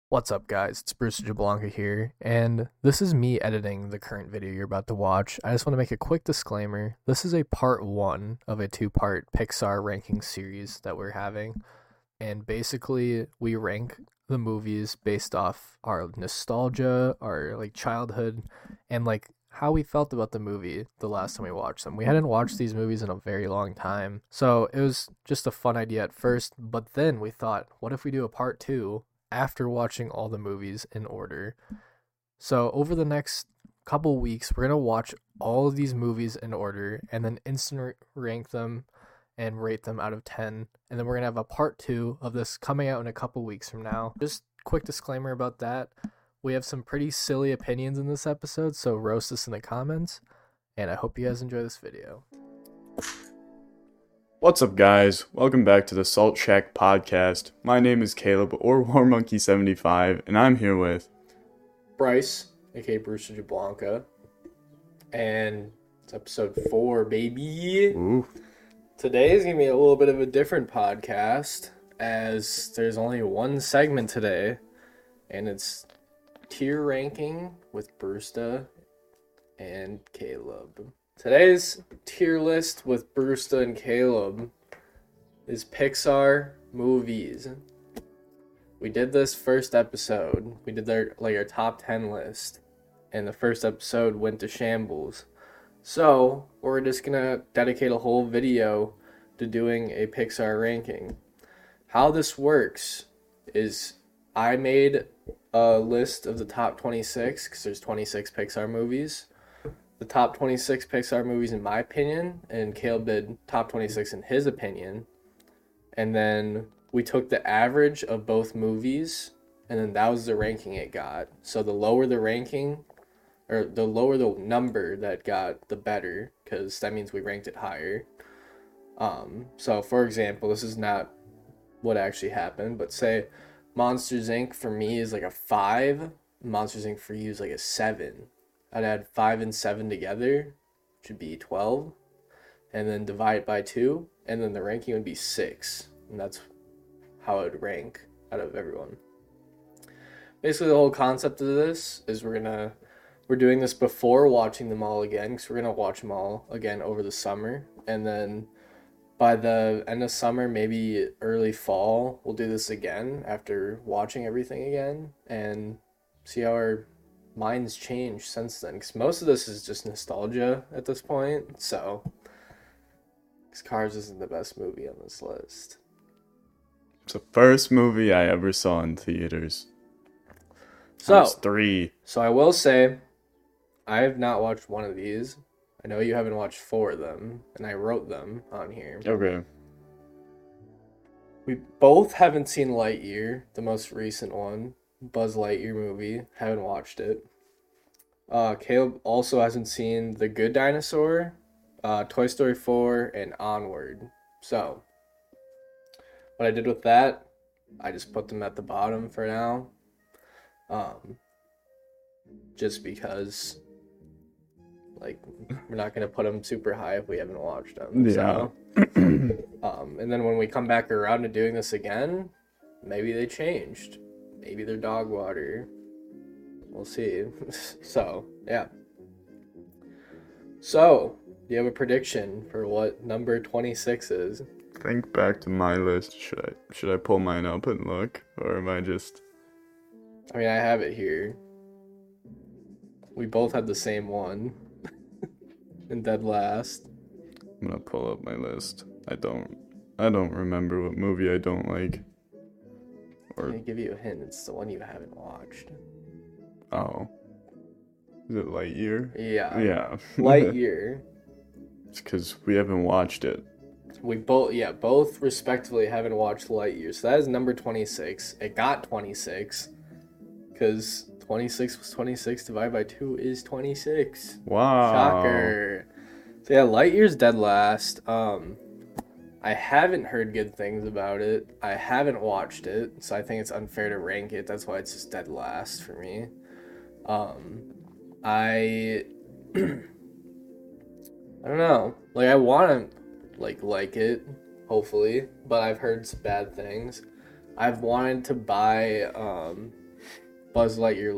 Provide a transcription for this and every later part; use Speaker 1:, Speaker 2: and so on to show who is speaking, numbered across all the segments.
Speaker 1: What's up, guys? It's Bruce Jablanca here, and this is me editing the current video you're about to watch. I just want to make a quick disclaimer. This is a part one of a two-part Pixar ranking series that we're having, and basically we rank the movies based off our nostalgia, our childhood, and how we felt about the movie the last time we watched them. We hadn't watched these movies in a very long time, so it was just a fun idea at first, but then we thought, what if we do a part two after watching all the movies in order? So over the next couple weeks, we're going to watch all of these movies in order and then instant rank them and rate them out of 10. And then we're going to have a part two of this coming out in a couple weeks from now. Just quick disclaimer about that. We have some pretty silly opinions in this episode, so roast us in the comments. And I hope you guys enjoy this video.
Speaker 2: What's up, guys? Welcome back to the Salt Shack podcast. My name is Caleb, or WarMonkey75, and I'm here with
Speaker 1: Bryce, aka Bruce Jablanca. And it's episode 4, baby.
Speaker 2: Ooh.
Speaker 1: Today is going to be a little bit of a different podcast, as there's only one segment today, and it's tier ranking with Brewsta and Caleb. Today's tier list with Brewsta and Caleb is Pixar movies. We did this first episode. We did our top 10 list, and the first episode went to shambles. So we're just gonna dedicate a whole video to doing a Pixar ranking. How this works is I made a list of the top 26, because there's 26 Pixar movies. The top 26 Pixar movies in my opinion, and Caleb did top 26 in his opinion. And then we took the average of both movies, and then that was the ranking it got. So the lower the ranking, or the lower the number that got, the better, because that means we ranked it higher. So for example, this is not what actually happened, but say Monsters Inc. for me is like a 5, Monsters Inc. for you is like a 7. I'd add 5 and 7 together, which would be 12, and then divide it by 2, and then the ranking would be 6, and that's how it would rank out of everyone. Basically, the whole concept of this is we're doing this before watching them all again, because we're going to watch them all again over the summer, and then by the end of summer, maybe early fall, we'll do this again after watching everything again, and see how our minds changed since then, because most of this is just nostalgia at this point. So because Cars isn't the best movie on this list.
Speaker 2: It's the first movie I ever saw in theaters.
Speaker 1: So
Speaker 2: I was 3.
Speaker 1: So I will say, I have not watched one of these. I know you haven't watched 4 of them, and I wrote them on here.
Speaker 2: Okay.
Speaker 1: We both haven't seen Lightyear, the most recent one. Buzz Lightyear movie. Haven't watched it. Caleb also hasn't seen The Good Dinosaur, Toy Story 4, and Onward. So, what I did with that, I just put them at the bottom for now. Just because, we're not going to put them super high if we haven't watched them.
Speaker 2: Yeah.
Speaker 1: So, and then when we come back around to doing this again, maybe they changed. Maybe they're dog water. We'll see. So, yeah. So, do you have a prediction for what number 26 is?
Speaker 2: Think back to my list. Should I pull mine up and look, or am I just?
Speaker 1: I mean, I have it here. We both had the same one. In dead last.
Speaker 2: I'm gonna pull up my list. I don't remember what movie I don't like.
Speaker 1: I'm gonna give you a hint. It's the one you haven't watched.
Speaker 2: Oh. Is it Lightyear?
Speaker 1: Yeah.
Speaker 2: Yeah.
Speaker 1: Lightyear.
Speaker 2: It's because we haven't watched it.
Speaker 1: We both respectively haven't watched Lightyear. So that is number 26. It got 26. Because 26 plus 26 divided by 2 is 26.
Speaker 2: Wow.
Speaker 1: Shocker. So yeah, Lightyear's dead last. I haven't heard good things about it. I haven't watched it, so I think it's unfair to rank it. That's why it's just dead last for me. I don't know. I want to like it, hopefully, but I've heard some bad things. I've wanted to buy Buzz Lightyear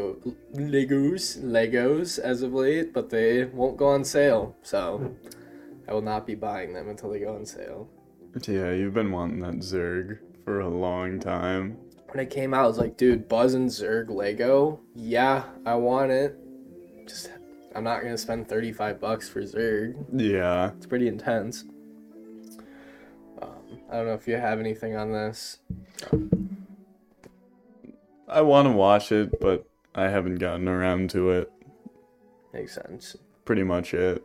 Speaker 1: Legos as of late, but they won't go on sale, so I will not be buying them until they go on sale.
Speaker 2: Yeah, you've been wanting that Zurg for a long time.
Speaker 1: When it came out, I was like, dude, Buzz and Zurg Lego? Yeah, I want it. Just, I'm not gonna spend $35 for Zurg.
Speaker 2: Yeah.
Speaker 1: It's pretty intense. I don't know if you have anything on this.
Speaker 2: I want to watch it, but I haven't gotten around to it.
Speaker 1: Makes sense.
Speaker 2: Pretty much it.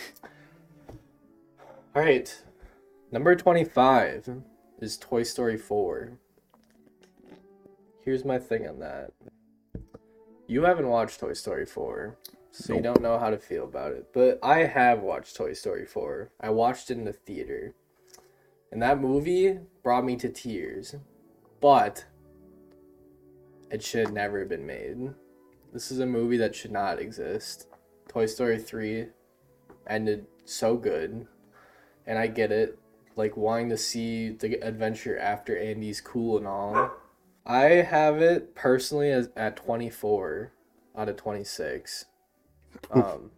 Speaker 1: All right. Number 25 is Toy Story 4. Here's my thing on that. You haven't watched Toy Story 4, so you don't know how to feel about it. But I have watched Toy Story 4. I watched it in the theater. And that movie brought me to tears. But it should never have been made. This is a movie that should not exist. Toy Story 3 ended so good. And I get it. Like, wanting to see the adventure after Andy's cool and all. I have it personally as at 24 out of 26. And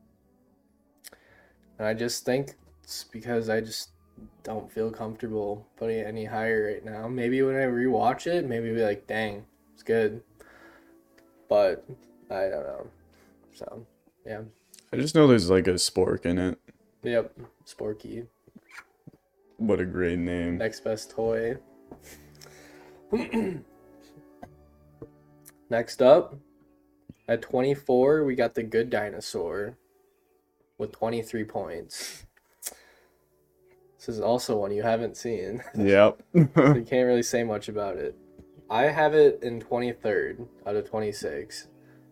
Speaker 1: I just think it's because I just don't feel comfortable putting it any higher right now. Maybe when I rewatch it, maybe I'll be like, dang, it's good. But I don't know. So, yeah.
Speaker 2: I just know there's like a spork in it.
Speaker 1: Yep, Sporky.
Speaker 2: What a great name.
Speaker 1: Next best toy. Next up, at 24, we got The Good Dinosaur with 23 points. This is also one you haven't seen.
Speaker 2: Yep.
Speaker 1: So you can't really say much about it. I have it in 23rd out of 26.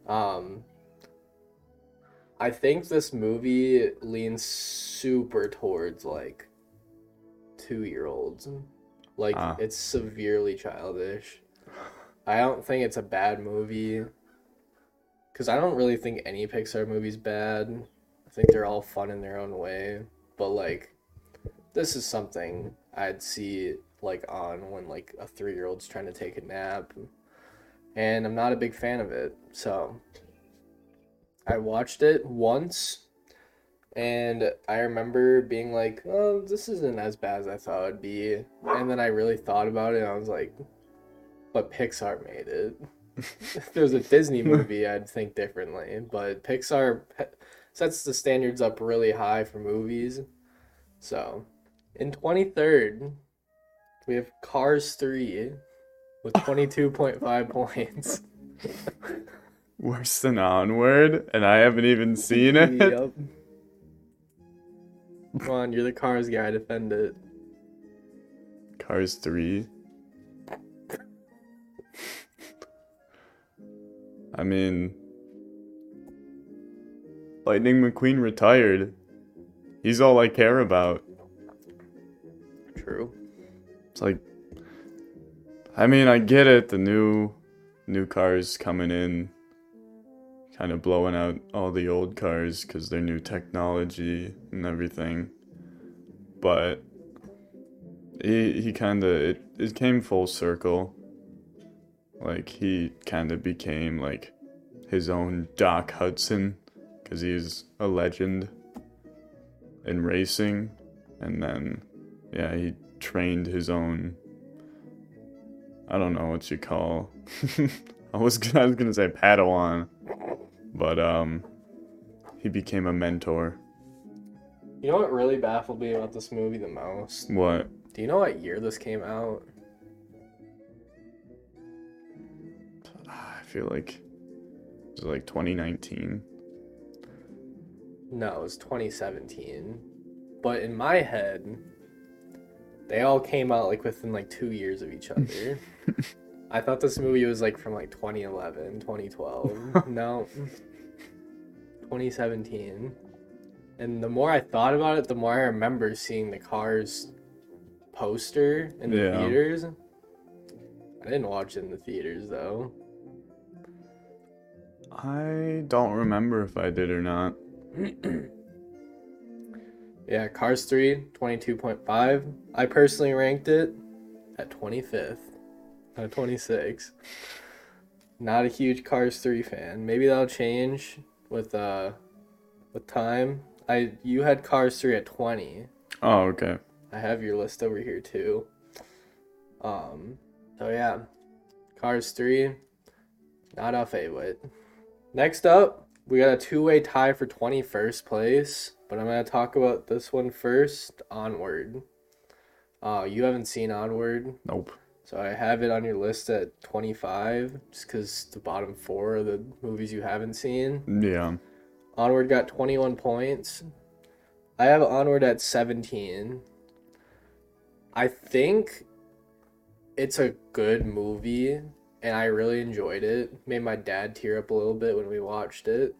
Speaker 1: I think this movie leans super towards like 2-year-olds. Like it's severely childish. I don't think it's a bad movie. Because I don't really think any Pixar movie's bad. I think they're all fun in their own way. But like, this is something I'd see like on when like a 3-year-old's trying to take a nap. And I'm not a big fan of it. So I watched it once. And I remember being like, oh, this isn't as bad as I thought it'd be. And then I really thought about it and I was like, but Pixar made it. If there was a Disney movie, I'd think differently. But Pixar sets the standards up really high for movies. So, in 23rd, we have Cars 3 with 22.5 points.
Speaker 2: Worse than Onward, and I haven't even seen it.
Speaker 1: Yep. Come on, you're the Cars guy, defend it.
Speaker 2: Cars 3. I mean, Lightning McQueen retired. He's all I care about.
Speaker 1: True.
Speaker 2: It's like, I mean, I get it. The new cars coming in, kind of blowing out all the old cars because they're new technology and everything. But he kind of, it came full circle. Like, he kind of became, like, his own Doc Hudson, because he's a legend in racing. And then, yeah, he trained his own, I don't know what you call, I was gonna say Padawan, but, he became a mentor.
Speaker 1: You know what really baffled me about this movie the most?
Speaker 2: What?
Speaker 1: Do you know what year this came out?
Speaker 2: I feel like it was like 2019.
Speaker 1: No, it was 2017. But in my head, they all came out like within like 2 years of each other. I thought this movie was like from like 2011, 2012. No. 2017. And the more I thought about it, the more I remember seeing the Cars poster in the theaters. I didn't watch it in the theaters though.
Speaker 2: I don't remember if I did or not.
Speaker 1: Yeah, Cars 3, 22.5. I personally ranked it at 25th out of 26. Not a huge Cars 3 fan. Maybe that'll change with time. You had Cars 3 at 20.
Speaker 2: Oh, okay.
Speaker 1: I have your list over here too. So yeah, Cars 3, not a favorite. Next up, we got a two-way tie for 21st place, but I'm gonna talk about this one first. Onward. You haven't seen Onward,
Speaker 2: Nope.
Speaker 1: so I have it on your list at 25, just because the bottom four are the movies you haven't seen.
Speaker 2: Yeah.
Speaker 1: Onward got 21 points. I have Onward at 17. I think it's a good movie, and I really enjoyed it. Made my dad tear up a little bit when we watched it.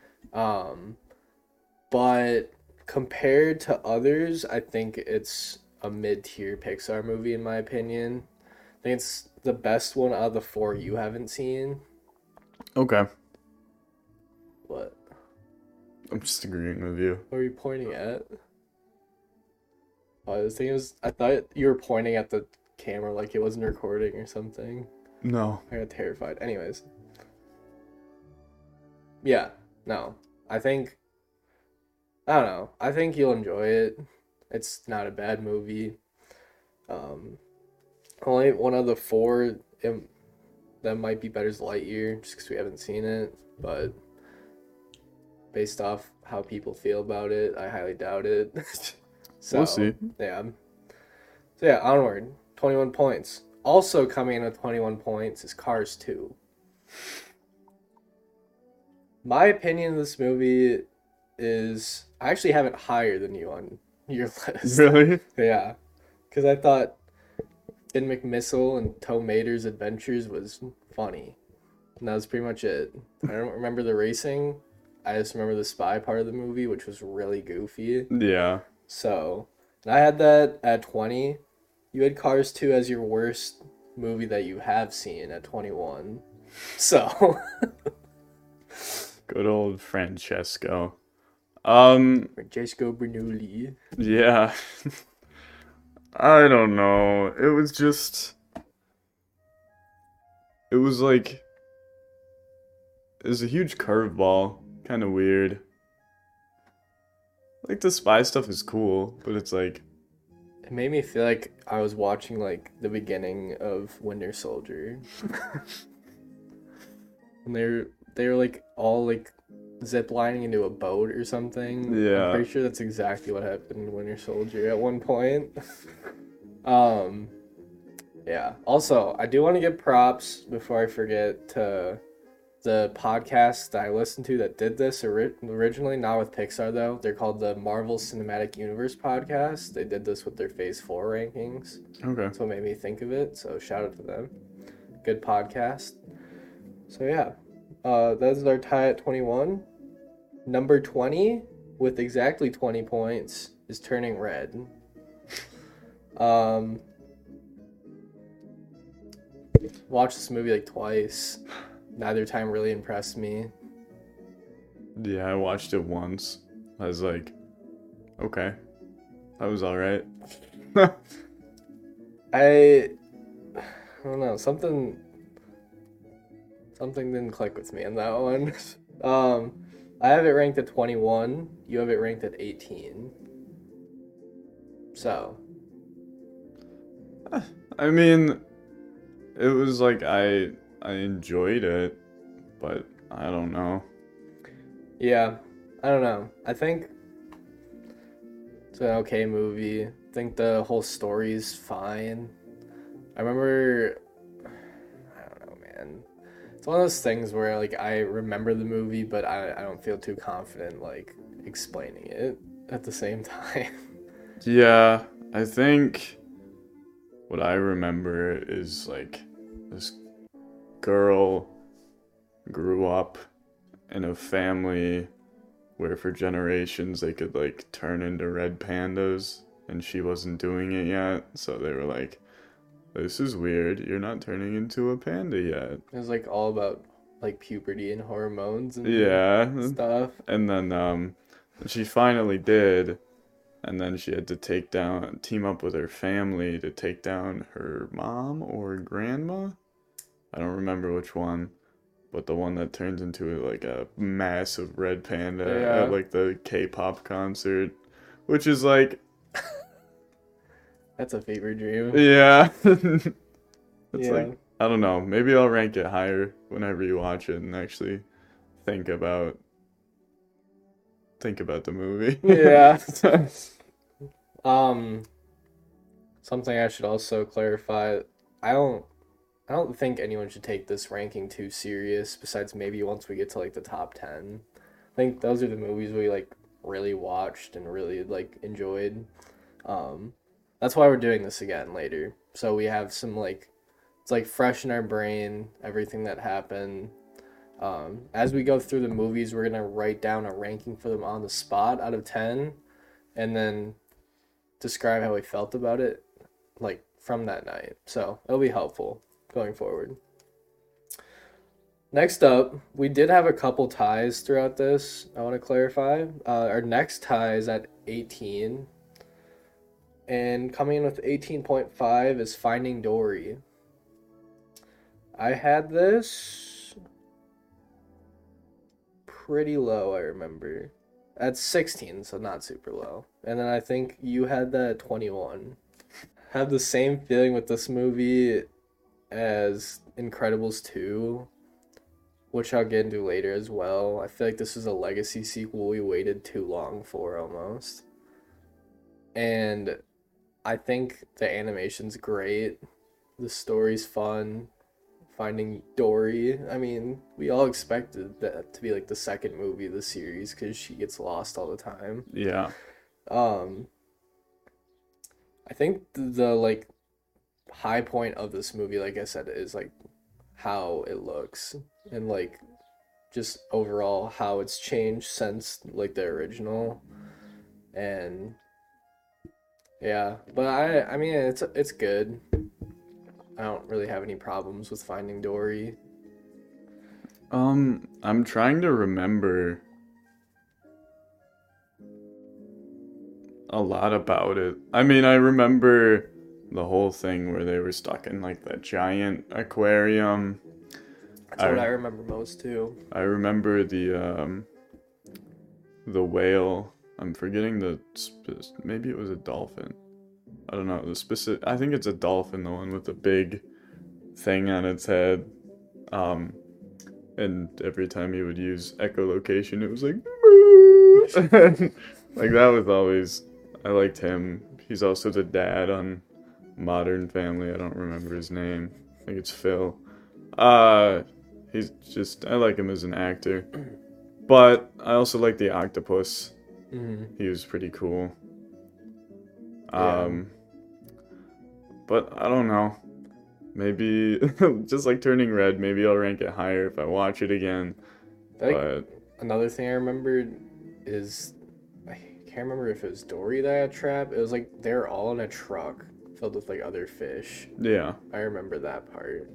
Speaker 1: But compared to others, I think it's a mid-tier Pixar movie in my opinion. I think it's the best one out of the four you haven't seen.
Speaker 2: Okay.
Speaker 1: What?
Speaker 2: I'm just agreeing with you.
Speaker 1: What are you pointing at? Oh, I thought you were pointing at the camera like it wasn't recording or something.
Speaker 2: No.
Speaker 1: I got terrified. Anyways. Yeah, no. I don't know. I think you'll enjoy it. It's not a bad movie. Only one of the four that might be better is Lightyear, just because we haven't seen it. But based off how people feel about it, I highly doubt it. So,
Speaker 2: We'll see.
Speaker 1: Yeah. So yeah, Onward, 21 points. Also coming in with 21 points is Cars 2. My opinion of this movie is I actually have it higher than you on your list.
Speaker 2: Really?
Speaker 1: Yeah. Because I thought Finn McMissile and Tow Mater's adventures was funny. And that was pretty much it. I don't remember the racing. I just remember the spy part of the movie, which was really goofy.
Speaker 2: Yeah.
Speaker 1: So, and I had that at 20. You had Cars 2 as your worst movie that you have seen at 21. So,
Speaker 2: Good old Francesco.
Speaker 1: Francesco Bernoulli.
Speaker 2: Yeah. I don't know. It was like, it was a huge curveball. Kind of weird. Like, the spy stuff is cool, but it's like,
Speaker 1: It made me feel like I was watching like the beginning of Winter Soldier. And they were like all like zip lining into a boat or something.
Speaker 2: Yeah.
Speaker 1: I'm pretty sure that's exactly what happened in Winter Soldier at one point. Yeah. Also, I do want to give props before I forget to the podcast that I listened to that did this originally, not with Pixar though. They're called the Marvel Cinematic Universe Podcast. They did this with their Phase 4 rankings.
Speaker 2: okay.
Speaker 1: That's what made me think of it. So shout out to them. Good podcast. So yeah, that's our tie at 21. Number 20 with exactly 20 points is Turning Red. Watched this movie like twice. Neither time really impressed me.
Speaker 2: Yeah, I watched it once. I was like, okay. That was alright.
Speaker 1: I don't know, something didn't click with me on that one. I have it ranked at 21. You have it ranked at 18. So,
Speaker 2: I mean, it was like I enjoyed it, but I don't know.
Speaker 1: yeah, I don't know. I think it's an okay movie. I think the whole story's fine. I remember, I don't know, man. It's one of those things where like I remember the movie, but I don't feel too confident like explaining it at the same time.
Speaker 2: Yeah, I think what I remember is like this girl grew up in a family where for generations they could like turn into red pandas and she wasn't doing it yet. So they were like, this is weird. You're not turning into a panda yet.
Speaker 1: It was like all about like puberty and hormones and
Speaker 2: Yeah.
Speaker 1: stuff.
Speaker 2: And then she finally did. And then she had to team up with her family to take down her mom or grandma. I don't remember which one. but the one that turns into like a massive red panda
Speaker 1: Yeah.
Speaker 2: at like the K-pop concert, which is like,
Speaker 1: That's a fever dream.
Speaker 2: yeah. It's
Speaker 1: Yeah.
Speaker 2: like, I don't know. Maybe I'll rank it higher whenever you watch it and actually think about the movie.
Speaker 1: Yeah. Something I should also clarify. I don't I don't think anyone should take this ranking too serious, besides maybe once we get to like the top 10. I think those are the movies we like really watched and really like enjoyed. That's why we're doing this again later. So we have some like it's like fresh in our brain, everything that happened. As we go through the movies, we're gonna write down a ranking for them on the spot out of 10, and then describe how we felt about it, like from that night. So it'll be helpful going forward. Next up, we did have a couple ties throughout this. I want to clarify. Our next tie is at 18, and coming in with 18.5 is Finding Dory. I had this pretty low, I remember. At 16, so not super low. And then I think you had that at 21. Have the same feeling with this movie as Incredibles 2, which I'll get into later as well. I feel like this is a legacy sequel we waited too long for almost. And I think the animation's great. The story's fun. Finding Dory. I mean, we all expected that to be like the second movie of the series because she gets lost all the time.
Speaker 2: Yeah.
Speaker 1: I think the like high point of this movie, like I said, is like how it looks and like just overall how it's changed since like the original. And yeah, but I mean it's good. I don't really have any problems with Finding Dory.
Speaker 2: I'm trying to remember a lot about it. I mean, I remember the whole thing where they were stuck in like that giant aquarium.
Speaker 1: That's what I remember most too.
Speaker 2: I remember the whale. I'm forgetting maybe it was a dolphin. I don't know the specific. I think it's a dolphin, the one with the big thing on its head. And every time he would use echolocation, it was like, like that was always. I liked him. He's also the dad on Modern Family. I don't remember his name. I think it's Phil. He's just. I like him as an actor, but I also like the octopus.
Speaker 1: Mm-hmm.
Speaker 2: He was pretty cool.
Speaker 1: Yeah.
Speaker 2: But I don't know. Maybe just like Turning Red, maybe I'll rank it higher if I watch it again. But
Speaker 1: another thing I remembered is I can't remember if it was Dory that had trapped. It was like they're all in a truck filled with like other fish.
Speaker 2: yeah.
Speaker 1: I remember that part.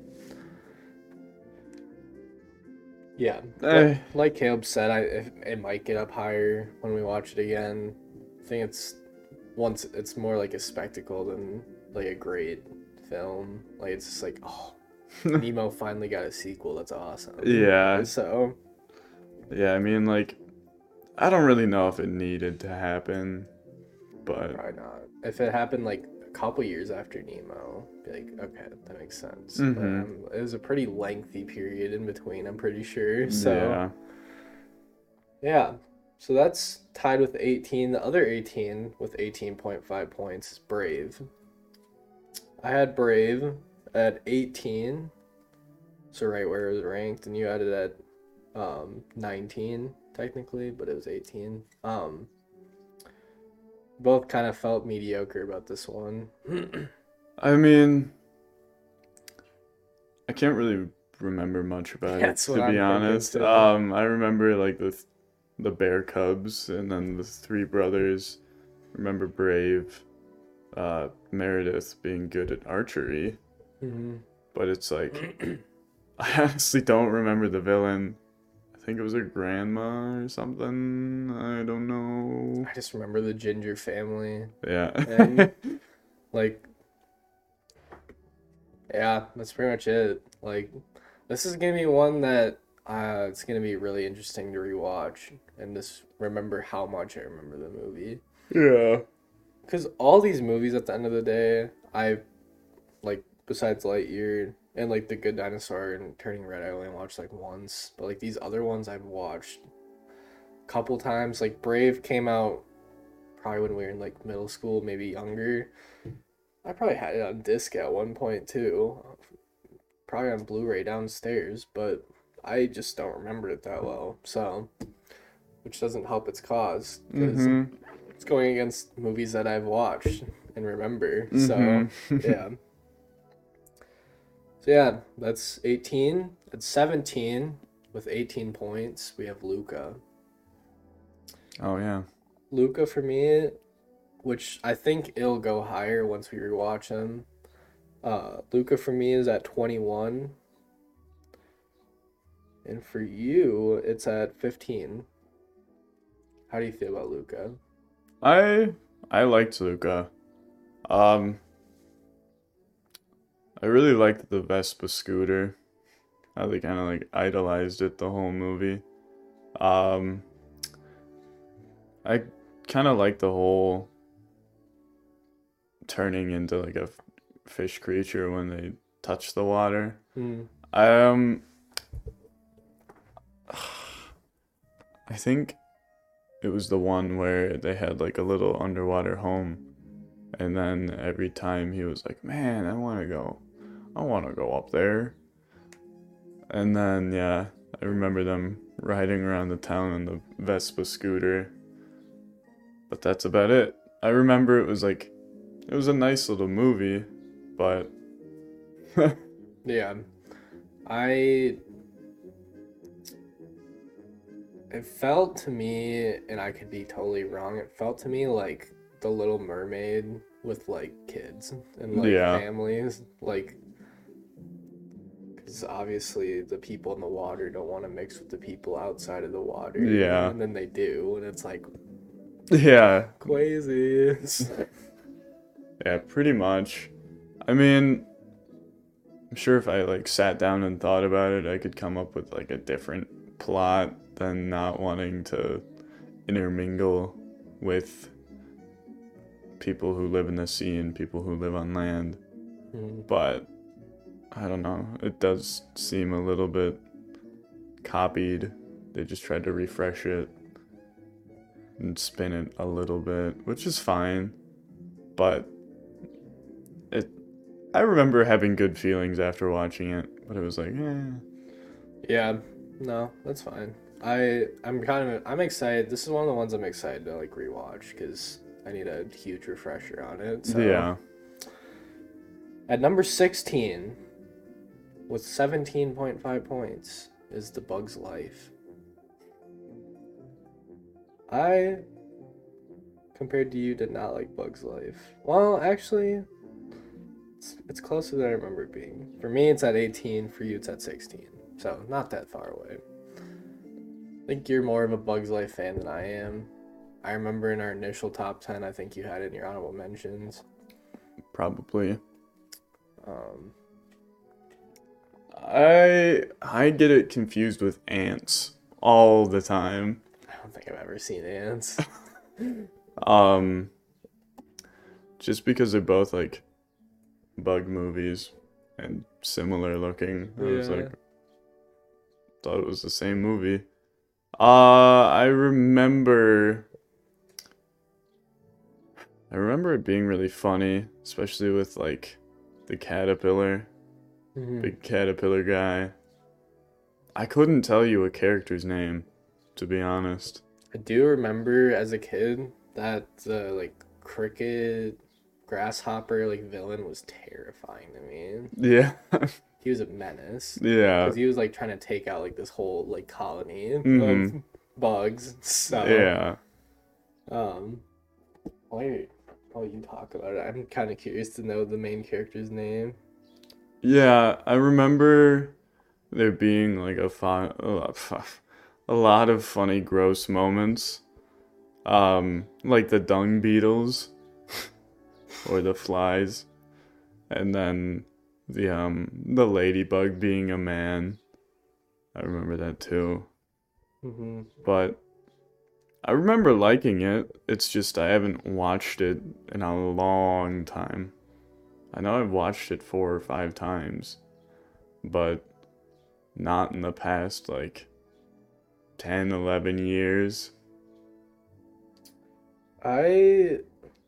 Speaker 1: Yeah, like Caleb said, it might get up higher when we watch it again. I think it's more like a spectacle than like a great film. Like it's just like, oh, Nemo finally got a sequel. That's awesome.
Speaker 2: Yeah.
Speaker 1: So
Speaker 2: Yeah, I mean, like, I don't really know if it needed to happen, but
Speaker 1: probably not. If it happened like a couple years after Nemo, be like, okay, that makes sense.
Speaker 2: Mhm.
Speaker 1: But it was a pretty lengthy period in between, I'm pretty sure. So yeah. So that's tied with 18. The other 18 with 18.5 points is Brave. I had Brave at 18, so right where it was ranked, and you had it at 19 technically, but it was 18. Both kind of felt mediocre about this one.
Speaker 2: I mean, I can't really remember much about
Speaker 1: That's
Speaker 2: it,
Speaker 1: what
Speaker 2: to
Speaker 1: I'm
Speaker 2: be
Speaker 1: thinking,
Speaker 2: honest.
Speaker 1: too.
Speaker 2: I remember like the bear cubs and then the three brothers. Remember Brave, Meredith being good at archery,
Speaker 1: Mm-hmm.
Speaker 2: but it's like I honestly don't remember the villain. I think it was her grandma or something. I don't know.
Speaker 1: I just remember the Ginger family.
Speaker 2: Yeah.
Speaker 1: And like, yeah, that's pretty much it. Like, this is gonna be one that It's gonna be really interesting to rewatch and just remember how much I remember the movie.
Speaker 2: Yeah.
Speaker 1: Because all these movies, at the end of the day, I like besides Lightyear and like The Good Dinosaur and Turning Red, I only watched like once. But like these other ones, I've watched a couple times. Like Brave came out probably when we were in like middle school, maybe younger. I probably had it on disc at one point too, probably on Blu-ray downstairs, but I just don't remember it that well. So, which doesn't help its cause because
Speaker 2: Mm-hmm.
Speaker 1: it's going against movies that I've watched and remember. So,
Speaker 2: Mm-hmm.
Speaker 1: yeah. So yeah, that's 18. At 17 with 18 points, we have Luca.
Speaker 2: Oh yeah.
Speaker 1: Luca for me, which I think it'll go higher once we rewatch him. Luca for me is at 21. And for you, it's at 15. How do you feel about Luca?
Speaker 2: I liked Luca. Um, I really liked the Vespa scooter. How they kind of like idolized it the whole movie. Um, I kind of like the whole turning into like a fish creature when they touch the water.
Speaker 1: Hmm.
Speaker 2: Um, I think it was the one where they had like a little underwater home, and then every time he was like, "Man, I want to go up there." And then yeah, I remember them riding around the town on the Vespa scooter, but that's about it. I remember it was a nice little movie, but
Speaker 1: Yeah. I it felt to me, and I could be totally wrong, it felt to me like The Little Mermaid with like kids and like
Speaker 2: yeah,
Speaker 1: families. Like, because obviously the people in the water don't want to mix with the people outside of the water.
Speaker 2: yeah,
Speaker 1: And then they do, and it's like
Speaker 2: yeah,
Speaker 1: crazy.
Speaker 2: yeah, pretty much. I mean, I'm sure if I like sat down and thought about it, I could come up with like a different plot than not wanting to intermingle with people who live in the sea and people who live on land.
Speaker 1: Hmm.
Speaker 2: But I don't know, it does seem a little bit copied. They just tried to refresh it and spin it a little bit, which is fine. But it I remember having good feelings after watching it, but it was like,
Speaker 1: Yeah, no, that's fine. I'm excited. This is one of the ones I'm excited to like rewatch because I need a huge refresher on it. So
Speaker 2: yeah.
Speaker 1: at number 16 with 17.5 points is The Bug's Life. I compared to you did not like Bug's Life. Well, actually, it's closer than I remember it being. For me, it's at 18. For you, it's at 16. So not that far away. I think you're more of a Bug's Life fan than I am. I remember in our initial top 10, I think you had it in your honorable mentions.
Speaker 2: Probably.
Speaker 1: Um,
Speaker 2: I get it confused with ants all the time.
Speaker 1: I don't think I've ever seen Ants.
Speaker 2: Um, just because they're both like bug movies and similar looking. I was
Speaker 1: Yeah.
Speaker 2: like, thought it was the same movie. I remember it being really funny, especially with like the caterpillar,
Speaker 1: Mhm.
Speaker 2: big caterpillar guy. I couldn't tell you a character's name, to be honest.
Speaker 1: I do remember as a kid that the like cricket grasshopper like villain was terrifying to me.
Speaker 2: Yeah.
Speaker 1: He was a menace
Speaker 2: Yeah.
Speaker 1: because he was like trying to take out like this whole like colony of
Speaker 2: Mhm.
Speaker 1: bugs. So
Speaker 2: Yeah.
Speaker 1: um, wait, while you talk about it, I'm kind of curious to know the main character's name.
Speaker 2: Yeah, I remember there being like a lot of funny gross moments. Like the dung beetles or the flies, and then the ladybug being a man. I remember that too.
Speaker 1: Mm-hmm.
Speaker 2: But I remember liking it. It's just I haven't watched it in a long time. I know I've watched it 4 or 5 times, but not in the past like 10, 11 years.
Speaker 1: I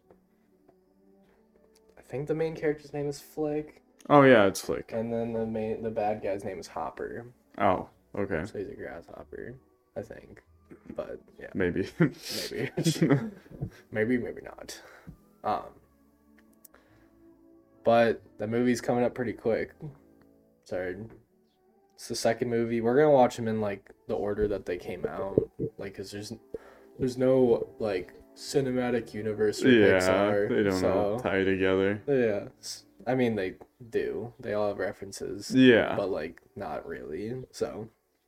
Speaker 1: think the main character's name is Flick,
Speaker 2: Oh yeah, it's Flick.
Speaker 1: and then the bad guy's name is Hopper.
Speaker 2: Oh, okay.
Speaker 1: So he's a grasshopper, I think. But yeah,
Speaker 2: Maybe.
Speaker 1: maybe, maybe not. Um, but the movie's coming up pretty quick. Sorry, it's the second movie. We're gonna watch them in like the order that they came out, like, cause there's no like cinematic universe for
Speaker 2: Yeah,
Speaker 1: Pixar,
Speaker 2: they don't all
Speaker 1: so
Speaker 2: tie together.
Speaker 1: yeah. I mean, they do. They all have references,
Speaker 2: Yeah.
Speaker 1: but like not really. So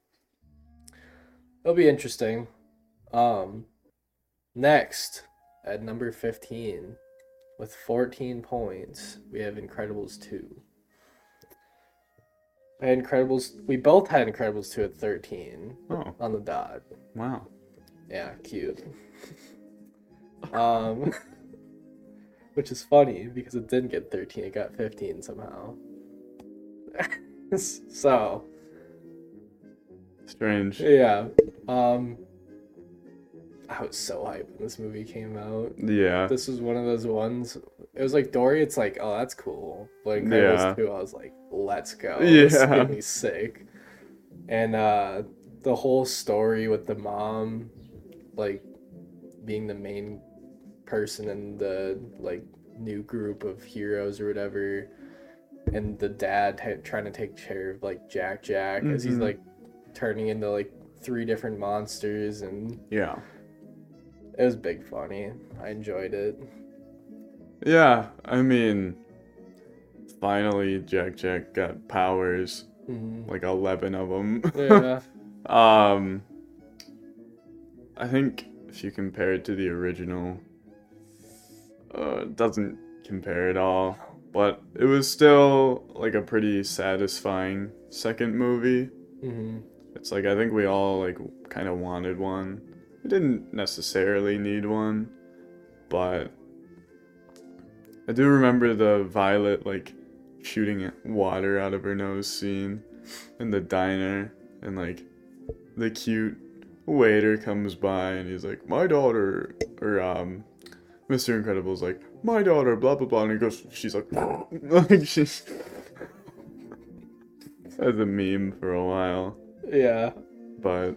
Speaker 1: it'll be interesting. Next at number 15 with 14 points, we have Incredibles 2. We both had Incredibles 2 at 13
Speaker 2: Oh,
Speaker 1: on the dot.
Speaker 2: wow.
Speaker 1: Yeah, cute. Which is funny because it didn't get 13, it got 15 somehow. So,
Speaker 2: Strange.
Speaker 1: yeah. I was so hyped when this movie came out.
Speaker 2: Yeah.
Speaker 1: This was one of those ones. It was like Dory, it's like, oh, that's cool. But Incredibles
Speaker 2: Yeah.
Speaker 1: 2, I was like, let's go.
Speaker 2: Yeah.
Speaker 1: This is gonna be sick. And the whole story with the mom, like, being the main person in the, like, new group of heroes or whatever, and the dad trying to take care of, like, Jack as he's, like, turning into, like, 3 different monsters, and
Speaker 2: Yeah.
Speaker 1: it was big funny. I enjoyed it.
Speaker 2: Yeah, I mean, finally Jack got powers,
Speaker 1: Mm-hmm.
Speaker 2: like 11 of them.
Speaker 1: Yeah.
Speaker 2: I think if you compare it to the original, it doesn't compare at all. But it was still like a pretty satisfying second movie.
Speaker 1: Mm-hmm.
Speaker 2: It's like I think we all like kind of wanted one. We didn't necessarily need one, but I do remember the Violet like shooting water out of her nose scene in the diner, and like the cute waiter comes by and he's like, "My daughter," or Mr. Incredible's like, "My daughter," blah blah blah, and he goes, she's like, like she's as a meme for a while,
Speaker 1: Yeah.
Speaker 2: but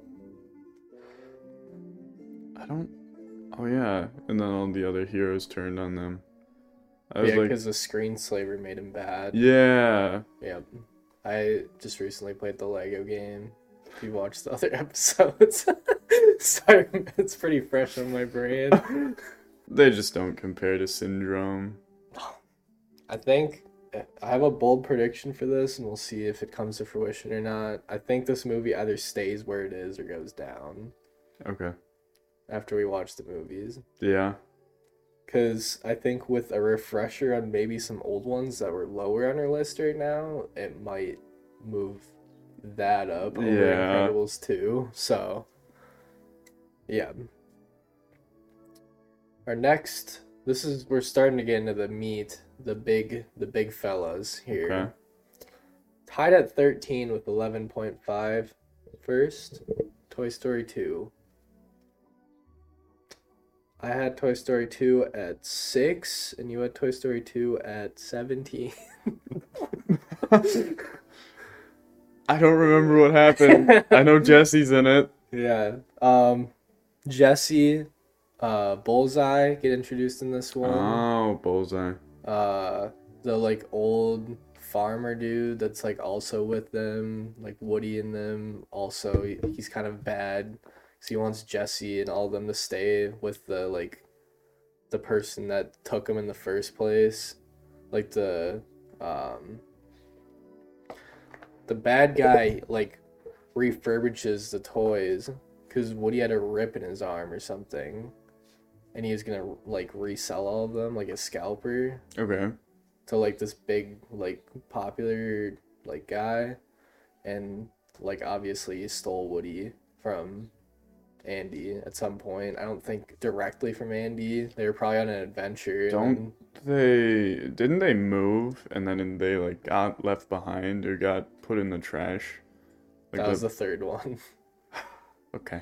Speaker 2: I don't. Oh yeah, and then all the other heroes turned on them. I was
Speaker 1: Yeah,
Speaker 2: like,
Speaker 1: because the screenslaver made him bad.
Speaker 2: yeah,
Speaker 1: Yep. I just recently played the Lego game. If you watched the other episodes, sorry, it's pretty fresh on my brain.
Speaker 2: they just don't compare to Syndrome.
Speaker 1: I think I have a bold prediction for this, and we'll see if it comes to fruition or not. I think this movie either stays where it is or goes down
Speaker 2: Okay.
Speaker 1: after we watch the movies.
Speaker 2: Yeah.
Speaker 1: Because I think with a refresher on maybe some old ones that were lower on our list right now, it might move that up over
Speaker 2: Yeah.
Speaker 1: Incredibles 2. So, yeah. Our next, we're starting to get into the meat, the big fellas here.
Speaker 2: Okay.
Speaker 1: Tied at 13 with 11.5. First, Toy Story 2. I had Toy Story 2 at 6, and you had Toy Story 2 at 17.
Speaker 2: I don't remember what happened. I know Jesse's in it.
Speaker 1: Yeah. Jesse, Bullseye get introduced in this one.
Speaker 2: Oh, Bullseye.
Speaker 1: The like old farmer dude that's like also with them, like Woody and them. Also, he's kind of bad. So he wants Jesse and all of them to stay with the person that took him in the first place. Like the bad guy like refurbishes the toys because Woody had a rip in his arm or something, and he was gonna like resell all of them like a scalper
Speaker 2: Okay.
Speaker 1: to like this big like popular like guy, and like obviously stole Woody from Andy at some point. I don't think directly from Andy. They were probably on an adventure.
Speaker 2: Don't didn't they move and then they like got left behind or got put in the trash? Like
Speaker 1: That was the third one.
Speaker 2: okay.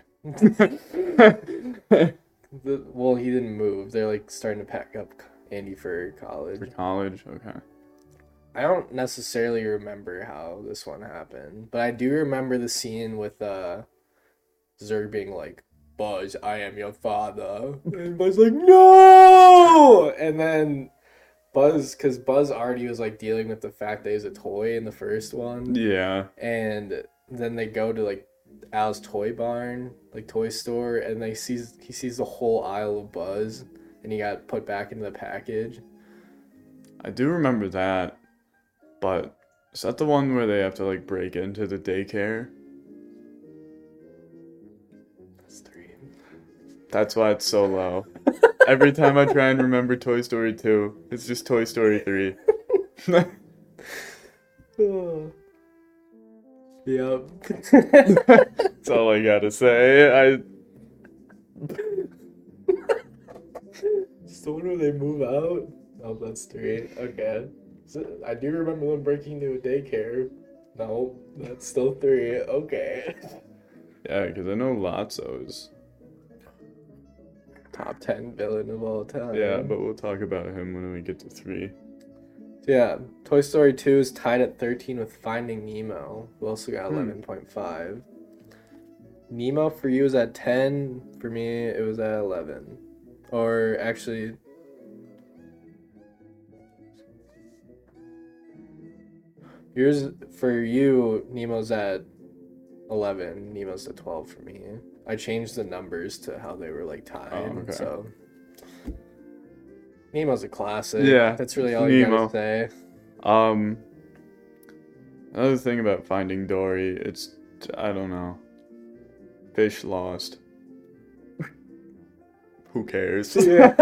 Speaker 1: Well, he didn't move. They're like starting to pack up Andy for
Speaker 2: For
Speaker 1: college.
Speaker 2: college, okay.
Speaker 1: I don't necessarily remember how this one happened, but I do remember the scene with Zurg being like, "Buzz, I am your father," and Buzz like, "No!" And then because Buzz already was like dealing with the fact that he was a toy in the first one,
Speaker 2: Yeah.
Speaker 1: and then they go to like Al's toy barn, like toy store, and he sees the whole aisle of Buzz, and he got put back into the package.
Speaker 2: I do remember that, but is that the one where they have to like break into the daycare?
Speaker 1: That's three.
Speaker 2: That's why it's so low. Every time I try and remember Toy Story 2, it's just Toy Story 3.
Speaker 1: Yep.
Speaker 2: That's all I gotta say.
Speaker 1: Just the one where they move out. Oh, that's three. Okay. I do remember them breaking into a daycare. No, that's still three. Okay.
Speaker 2: Yeah, because I know Lotso's.
Speaker 1: Top 10 villain of all time.
Speaker 2: Yeah, but we'll talk about him when we get to 3.
Speaker 1: Yeah, Toy Story 2 is tied at 13 with Finding Nemo, who also got 11.5. Nemo for you is at 10. For me, it was at 11. Or actually, yours for you, Nemo's at 11. Nemo's at 12 for me. I changed the numbers to how they were like tied.
Speaker 2: Oh, okay.
Speaker 1: So Nemo's a classic.
Speaker 2: Yeah,
Speaker 1: That's really all you
Speaker 2: Nemo.
Speaker 1: gotta say.
Speaker 2: Another thing about Finding Dory, it's, I don't know. Fish lost. Who cares?
Speaker 1: Yeah.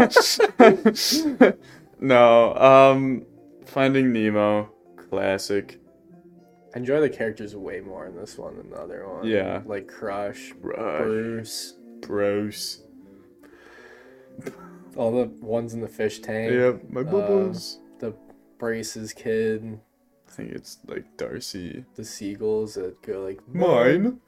Speaker 2: No, Finding Nemo, classic.
Speaker 1: I enjoy the characters way more in this one than the other one.
Speaker 2: Yeah.
Speaker 1: Like Crush,
Speaker 2: Bruce.
Speaker 1: Bruce, all the ones in the fish tank.
Speaker 2: Yep, my bubbles.
Speaker 1: The Braces kid,
Speaker 2: I think it's like Darcy.
Speaker 1: the seagulls that go like
Speaker 2: Mine.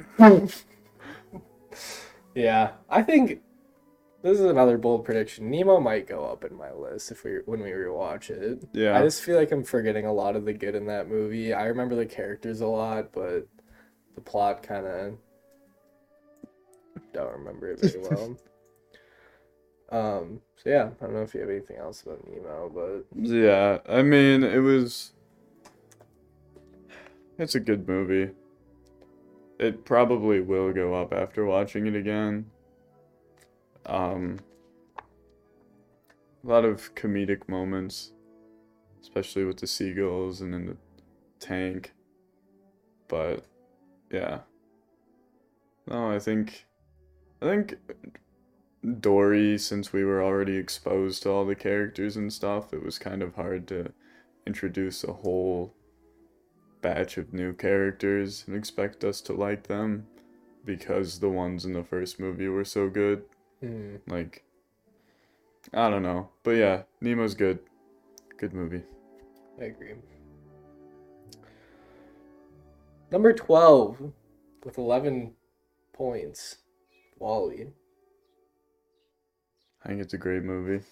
Speaker 1: Yeah, I think this is another bold prediction. Nemo might go up in my list when we rewatch it.
Speaker 2: Yeah.
Speaker 1: I just feel like I'm forgetting a lot of the good in that movie. I remember the characters a lot, but the plot kind of don't remember it very well. So yeah, I don't know if you have anything else about Nemo, but
Speaker 2: Yeah, I mean, it's a good movie. It probably will go up after watching it again. A lot of comedic moments, especially with the seagulls and in the tank. But yeah. No, I think Dory, since we were already exposed to all the characters and stuff, it was kind of hard to introduce a whole batch of new characters and expect us to like them because the ones in the first movie were so good. Like, I don't know. But yeah, Nemo's good. Good movie.
Speaker 1: I agree. Number 12 with 11 points, WALL-E.
Speaker 2: I think it's a great movie.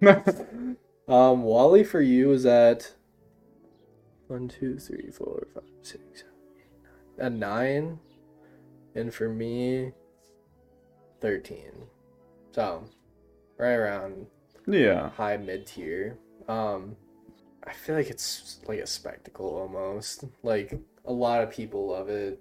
Speaker 1: WALL-E for you is at 1, 2, 3, 4, 5, 6, 7, 8, 9. At 9. And for me, 13. So, right around
Speaker 2: Yeah.
Speaker 1: high mid tier. I feel like it's like a spectacle almost. Like a lot of people love it.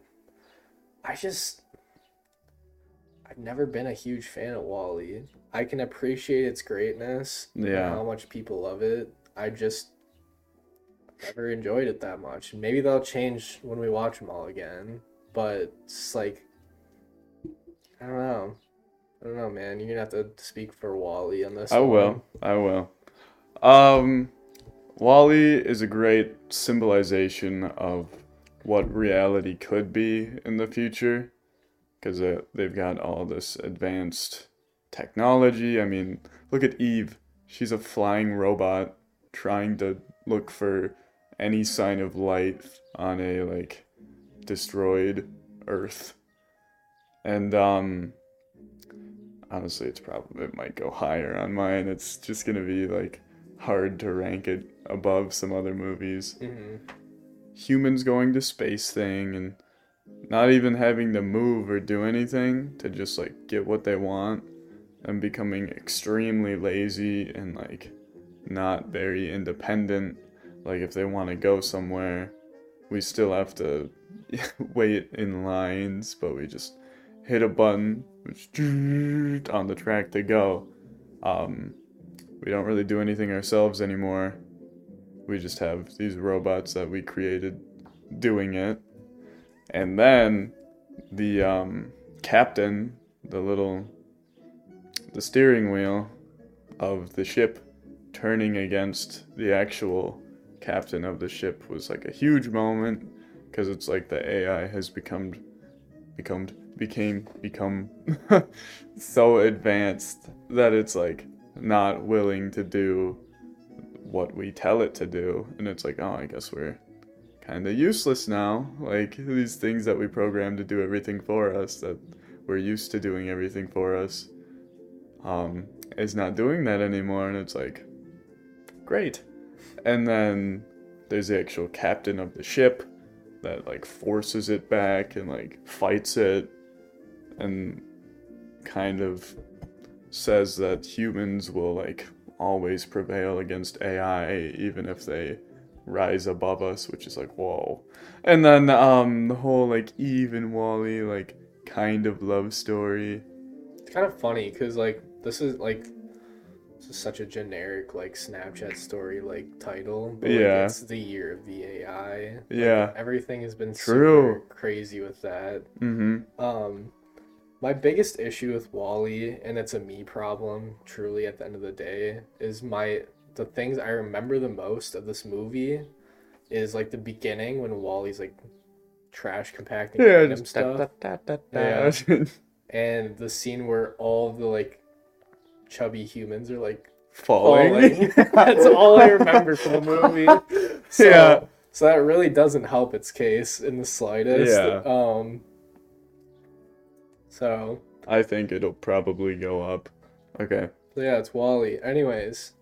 Speaker 1: I've never been a huge fan of WALL-E. I can appreciate its greatness and
Speaker 2: Yeah.
Speaker 1: how much people love it. I just never enjoyed it that much. Maybe they'll change when we watch them all again. But it's like, I don't know. I don't know, man. You're gonna have to speak for WALL-E on this
Speaker 2: I
Speaker 1: one.
Speaker 2: will. WALL-E is a great symbolization of what reality could be in the future, because they've got all this advanced technology. I mean, look at Eve. She's a flying robot trying to look for any sign of life on a like destroyed Earth. And honestly, it might go higher on mine. It's just gonna be like hard to rank it above some other movies. Humans going to space thing and not even having to move or do anything to just like get what they want, and becoming extremely lazy and like not very independent. Like if they want to go somewhere, we still have to wait in lines, but we just hit a button, which on the track to go. We don't really do anything ourselves anymore. We just have these robots that we created doing it. And then the captain, the steering wheel of the ship turning against the actual captain of the ship was like a huge moment, because it's like the AI has become so advanced that it's like not willing to do what we tell it to do, and it's like, oh, I guess we're kind of useless now. Like these things that we programmed to do everything for us, that we're used to doing everything for us, is not doing that anymore, and it's like, great. And then there's the actual captain of the ship that like forces it back and like fights it and kind of says that humans will like always prevail against AI even if they rise above us, which is like, whoa. And then the whole like Eve and Wall-E like kind of love story.
Speaker 1: It's kind of funny because like this is such a generic like Snapchat story like title, but like,
Speaker 2: Yeah.
Speaker 1: it's the year of the AI. Like,
Speaker 2: Yeah.
Speaker 1: everything has been
Speaker 2: True.
Speaker 1: super crazy with that.
Speaker 2: Mm-hmm.
Speaker 1: My biggest issue with Wall-E, and it's a me problem, truly at the end of the day, is the things I remember the most of this movie is like the beginning when Wall-E's like trash compacting
Speaker 2: Yeah,
Speaker 1: random
Speaker 2: just
Speaker 1: stuff. Yeah. And the scene where all of the like chubby humans are like
Speaker 2: falling.
Speaker 1: That's all I remember from the movie. So,
Speaker 2: Yeah.
Speaker 1: So that really doesn't help its case in the slightest.
Speaker 2: Yeah.
Speaker 1: So
Speaker 2: I think it'll probably go up. Okay.
Speaker 1: So yeah, it's Wall-E. Anyways,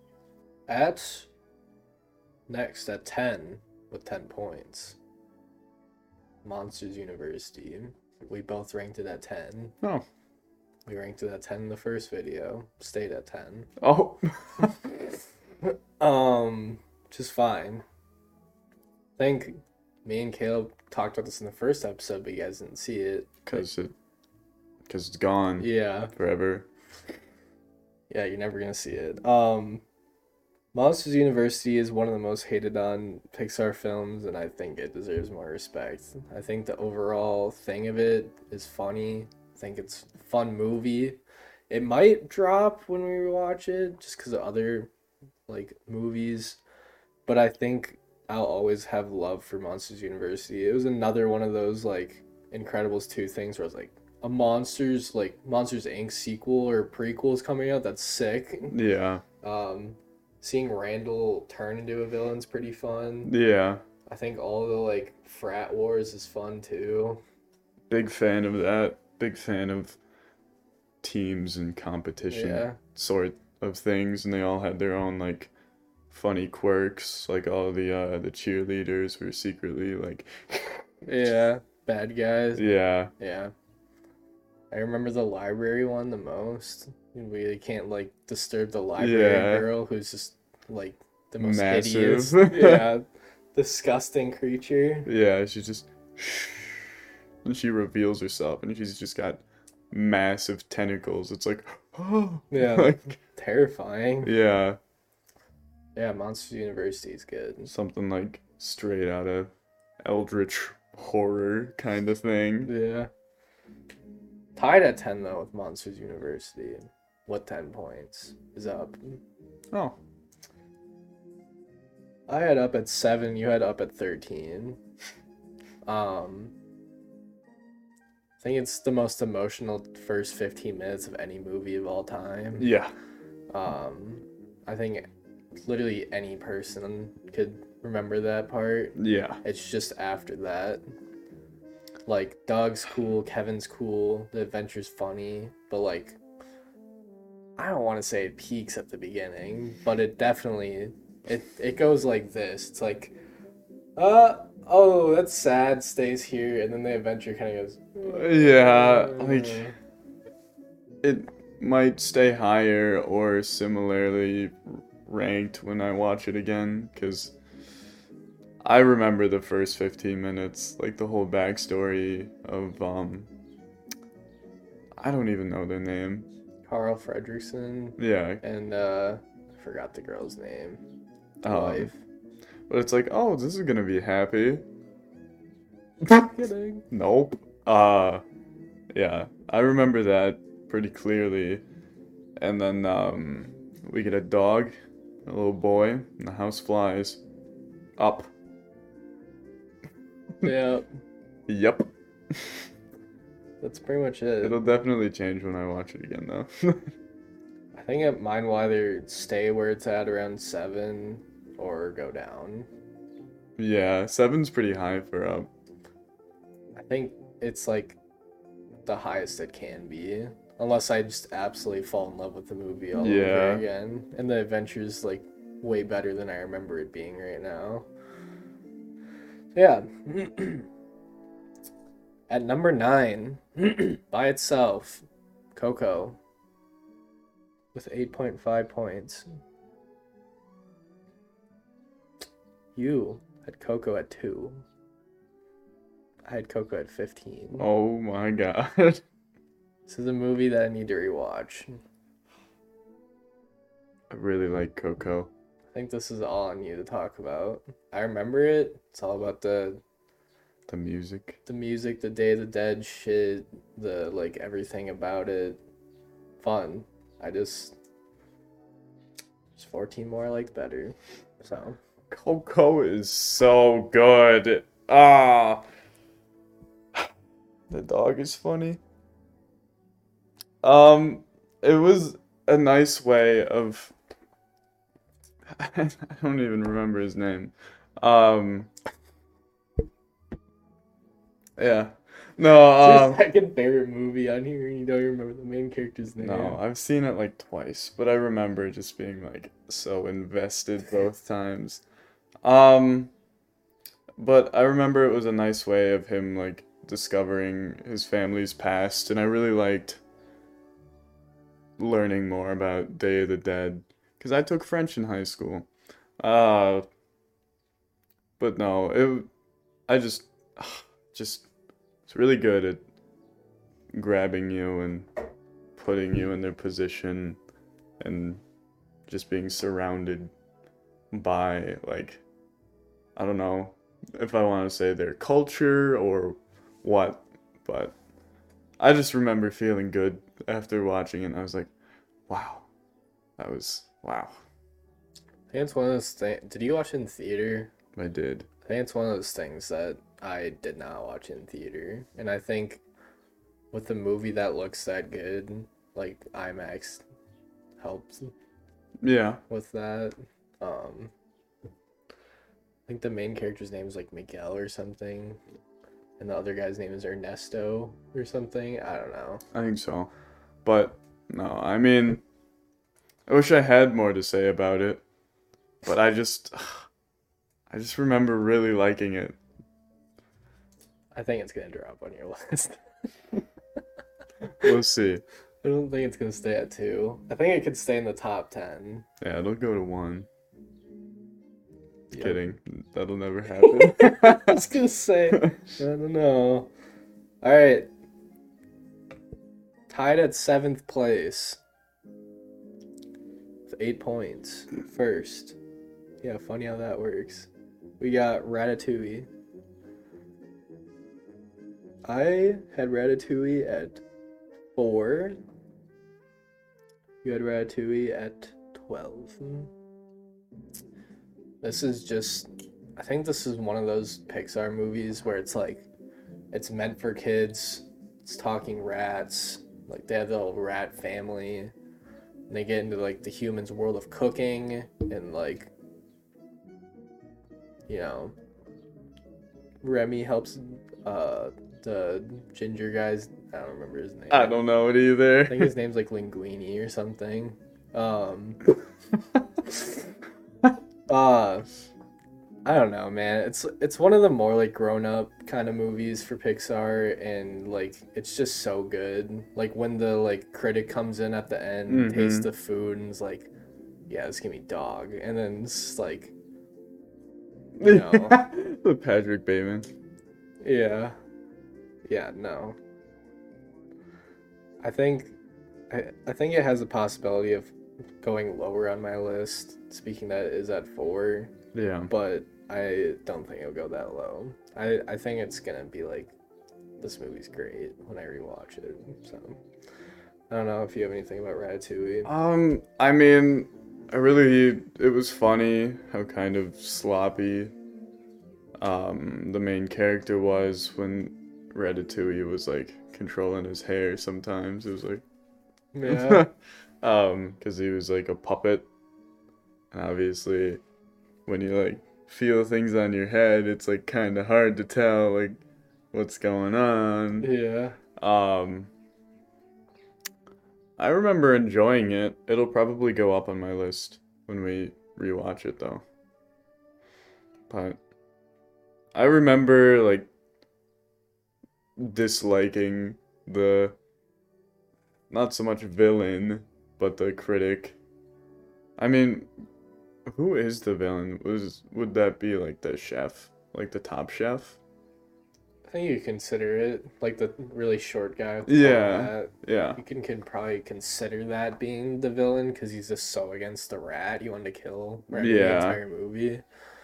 Speaker 1: next at 10 with 10 points. Monsters University. We both ranked it at 10.
Speaker 2: Oh.
Speaker 1: We ranked it at 10 in the first video. Stayed at 10.
Speaker 2: Oh.
Speaker 1: Which is fine. I think me and Caleb talked about this in the first episode, but you guys didn't see it.
Speaker 2: Because it's gone.
Speaker 1: Yeah.
Speaker 2: Forever.
Speaker 1: Yeah, you're never gonna see it. Monsters University is one of the most hated on Pixar films, and I think it deserves more respect. I think the overall thing of it is funny. I think it's a fun movie. It might drop when we watch it, just because of other like movies, but I think I'll always have love for Monsters University. It was another one of those like Incredibles 2 things where it's like a Monsters Inc. sequel or prequel is coming out. That's sick.
Speaker 2: Yeah.
Speaker 1: Seeing Randall turn into a villain's pretty fun.
Speaker 2: Yeah.
Speaker 1: I think all the like frat wars is fun too.
Speaker 2: Big fan of that. Big fan of teams and competition sort of things, and they all had their own like funny quirks. Like all the cheerleaders were secretly like
Speaker 1: bad guys.
Speaker 2: Yeah.
Speaker 1: I remember the library one the most. We can't like disturb the library girl who's just like the most
Speaker 2: massive,
Speaker 1: hideous, disgusting creature.
Speaker 2: Yeah, she just and she reveals herself, and she's just got massive tentacles. It's like, oh
Speaker 1: yeah, like, terrifying.
Speaker 2: Yeah.
Speaker 1: Yeah, Monsters University is good.
Speaker 2: Something like straight out of Eldritch horror kind of thing.
Speaker 1: Yeah. Tied at 10 though with Monsters University. What 10 points is up?
Speaker 2: Oh.
Speaker 1: I had up at 7, you had up at 13. I think it's the most emotional first 15 minutes of any movie of all time.
Speaker 2: Yeah.
Speaker 1: I think literally any person could remember that part.
Speaker 2: Yeah.
Speaker 1: It's just after that. Like, Doug's cool, Kevin's cool, the adventure's funny, but like, I don't want to say it peaks at the beginning, but it definitely, it goes like this. It's like, oh, that's sad, stays here, and then the adventure kind of goes,
Speaker 2: Yeah, like, it might stay higher or similarly ranked when I watch it again, because I remember the first 15 minutes, like the whole backstory of, I don't even know their name.
Speaker 1: Carl Fredricksen,
Speaker 2: Yeah.
Speaker 1: and I forgot the girl's name. The wife.
Speaker 2: But it's like, oh, this is gonna be happy.
Speaker 1: Kidding.
Speaker 2: Nope. Yeah, I remember that pretty clearly. And then, we get a dog, a little boy, and the house flies up.
Speaker 1: Yeah,
Speaker 2: Yep.
Speaker 1: that's pretty much it.
Speaker 2: It'll definitely change when I watch it again, though.
Speaker 1: I think mine will either stay where it's at around 7 or go down.
Speaker 2: Yeah, 7's pretty high for up.
Speaker 1: I think it's like the highest it can be. Unless I just absolutely fall in love with the movie all
Speaker 2: Yeah.
Speaker 1: over again. And the adventure's like way better than I remember it being right now. Yeah. At number 9, by itself, Coco. With 8.5 points. You had Coco at 2. I had Coco at 15.
Speaker 2: Oh my god.
Speaker 1: This is a movie that I need to rewatch.
Speaker 2: I really like Coco.
Speaker 1: I think this is all on you to talk about. I remember it. It's all about the
Speaker 2: music.
Speaker 1: music, the Day of the Dead shit, the like everything about it. Fun. Just 14 more I liked better. So
Speaker 2: Coco is so good. Ah. The dog is funny. It was a nice way of I don't even remember his name. Yeah. No,
Speaker 1: it's your second favorite movie on here and you don't even remember the main character's name.
Speaker 2: no, I've seen it like twice, but I remember just being like so invested both times. But I remember it was a nice way of him like discovering his family's past, and I really liked learning more about Day of the Dead because I took French in high school. But no, I just it's really good at grabbing you and putting you in their position and just being surrounded by, like, I don't know if I want to say their culture or what, but I just remember feeling good after watching it, and I was like, wow. Wow.
Speaker 1: I think it's one of those things. Did you watch it in theater?
Speaker 2: I did.
Speaker 1: I think it's one of those things that I did not watch in theater. And I think with a movie that looks that good, like IMAX helps
Speaker 2: Yeah.
Speaker 1: with that. I think the main character's name is like Miguel or something. And the other guy's name is Ernesto or something. I don't know.
Speaker 2: I think so. But no, I mean, I wish I had more to say about it. But I just remember really liking it.
Speaker 1: I think it's gonna drop on your list.
Speaker 2: We'll see.
Speaker 1: I don't think it's gonna stay at 2. I think it could stay in the top 10.
Speaker 2: Yeah, it'll go to 1.
Speaker 1: Yep.
Speaker 2: Kidding. That'll never happen.
Speaker 1: I was gonna say, I don't know. All right, tied at 7th place with 8 points. First, yeah, funny how that works. We got Ratatouille. I had Ratatouille at 4. You had Ratatouille at 12. This is just, I think this is one of those Pixar movies where it's like, it's meant for kids. It's talking rats. Like they have the little rat family. And they get into like the humans' world of cooking and like, you know, Remy helps the ginger guy's. I don't remember his name.
Speaker 2: I don't know it either.
Speaker 1: I think his name's like Linguini or something. I don't know, man. It's one of the more like grown up kind of movies for Pixar, and like it's just so good. Like when the like critic comes in at the end, tastes the food, and is like, "Yeah, it's gonna be dog," and then it's like, you know,
Speaker 2: the Patrick Bateman.
Speaker 1: yeah, no. I think it has a possibility of going lower on my list. Speaking that it is at 4.
Speaker 2: Yeah.
Speaker 1: But I don't think it'll go that low. I think it's gonna be like, this movie's great when I rewatch it. So I don't know if you have anything about Ratatouille.
Speaker 2: I mean, it was funny how kind of sloppy the main character was when Ratatouille was like controlling his hair sometimes. It was like,
Speaker 1: Yeah.
Speaker 2: because he was like a puppet. And obviously, when you like feel things on your head, it's like kind of hard to tell like what's going on.
Speaker 1: Yeah.
Speaker 2: I remember enjoying it. It'll probably go up on my list when we rewatch it though. But I remember like disliking the not so much villain, but the critic. I mean, who is the villain? Would that be like the chef? Like the top chef?
Speaker 1: I think you consider it like the really short guy with the
Speaker 2: Yeah.
Speaker 1: hat.
Speaker 2: Yeah.
Speaker 1: You can probably consider that being the villain because he's just so against the rat. He wanted to kill rat the
Speaker 2: Yeah.
Speaker 1: entire movie.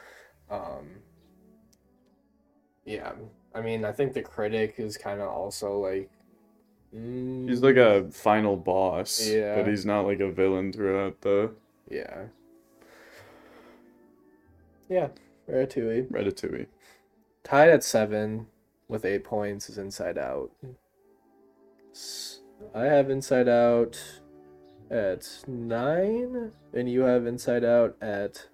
Speaker 1: Yeah. I mean, I think the critic is kind of also like.
Speaker 2: He's like a final boss,
Speaker 1: Yeah.
Speaker 2: but he's not like a villain throughout the
Speaker 1: Yeah. Yeah.
Speaker 2: Ratatouille.
Speaker 1: Tied at 7 with 8 points is Inside Out. I have Inside Out at 9, and you have Inside Out at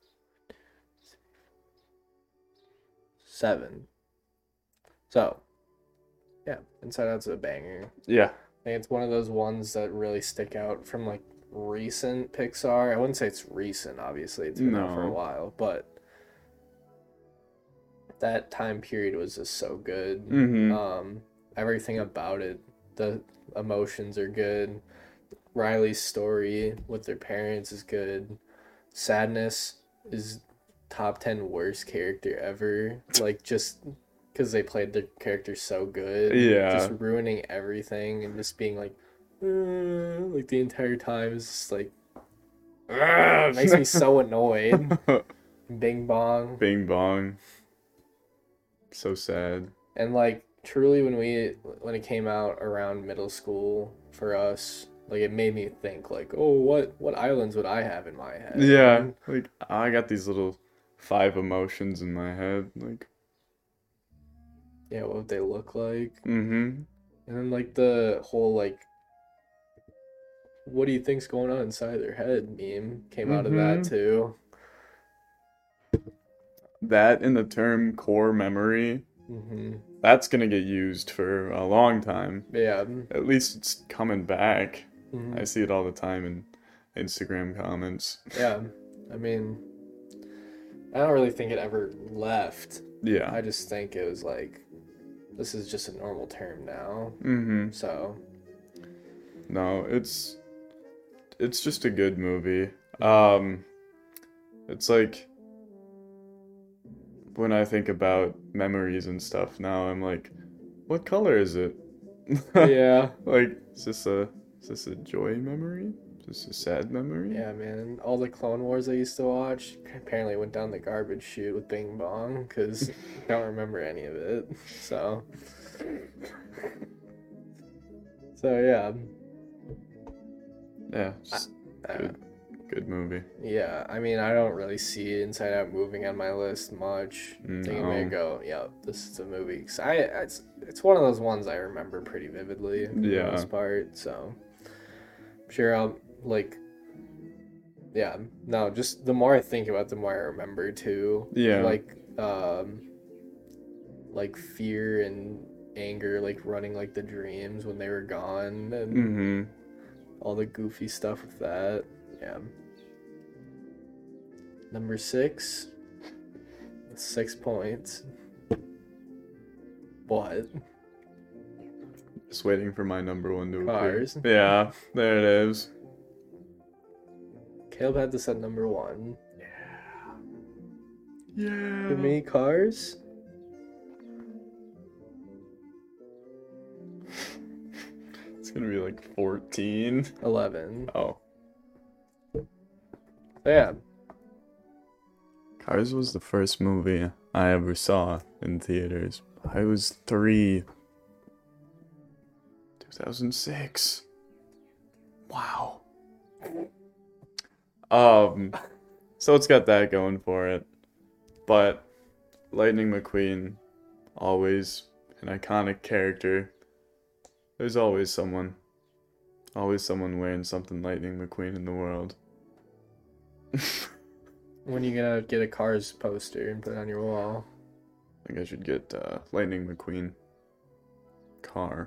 Speaker 1: 7. So, yeah, Inside Out's a banger.
Speaker 2: Yeah.
Speaker 1: I think it's one of those ones that really stick out from like recent Pixar. I wouldn't say it's recent, obviously. It's been out for a
Speaker 2: No.
Speaker 1: while, but that time period was just so good. Everything about it, the emotions are good. Riley's story with their parents is good. Sadness is top 10 worst character ever. Like, just because they played their character so good.
Speaker 2: Yeah.
Speaker 1: Just ruining everything and just being like the entire time is just like, it makes me so annoyed. Bing Bong.
Speaker 2: Bing Bong. So sad.
Speaker 1: And like truly when it came out around middle school for us, like it made me think like, oh, what islands would I have in my head?
Speaker 2: Yeah. Like I got these little 5 emotions in my head. Like
Speaker 1: Yeah, what would they look like?
Speaker 2: Mm-hmm.
Speaker 1: And then like the whole like, what do you think's going on inside their head meme came out of that too.
Speaker 2: That and the term core memory, that's gonna get used for a long time.
Speaker 1: Yeah.
Speaker 2: At least it's coming back.
Speaker 1: Mhm.
Speaker 2: I see it all the time in Instagram comments.
Speaker 1: Yeah. I mean, I don't really think it ever left.
Speaker 2: Yeah.
Speaker 1: I just think it was like, this is just a normal term now. So.
Speaker 2: No, it's just a good movie. It's like when I think about memories and stuff now, I'm like, what color is it?
Speaker 1: Yeah.
Speaker 2: Like, is this a joy memory? Is this a sad memory?
Speaker 1: Yeah, man. All the Clone Wars I used to watch apparently went down the garbage chute with Bing Bong because I don't remember any of it. So yeah.
Speaker 2: Yeah, just Good movie.
Speaker 1: Yeah, I mean, I don't really see Inside Out moving on my list much. I think I'm gonna
Speaker 2: No.
Speaker 1: go, yeah, this is a movie. 'Cause it's one of those ones I remember pretty vividly for the
Speaker 2: Yeah.
Speaker 1: most part. So I'm sure I'll like, yeah, no, just the more I think about it, the more I remember too.
Speaker 2: Yeah.
Speaker 1: Like fear and anger, like running like the dreams when they were gone, and
Speaker 2: Mm-hmm.
Speaker 1: all the goofy stuff with that. Yeah. Number 6. 6 points. What?
Speaker 2: Just waiting for my number one to appear.
Speaker 1: Cars.
Speaker 2: Yeah, there it is.
Speaker 1: Caleb had this at number 1.
Speaker 2: Yeah.
Speaker 1: For me, Cars.
Speaker 2: It's gonna be like 14.
Speaker 1: 11.
Speaker 2: Oh.
Speaker 1: Yeah.
Speaker 2: Cars was the first movie I ever saw in theaters. I was 3. 2006. Wow. So it's got that going for it. But Lightning McQueen, always an iconic character. There's always someone wearing something Lightning McQueen in the world.
Speaker 1: When you gonna get a Cars poster and put it on your wall?
Speaker 2: I think I should get Lightning McQueen car.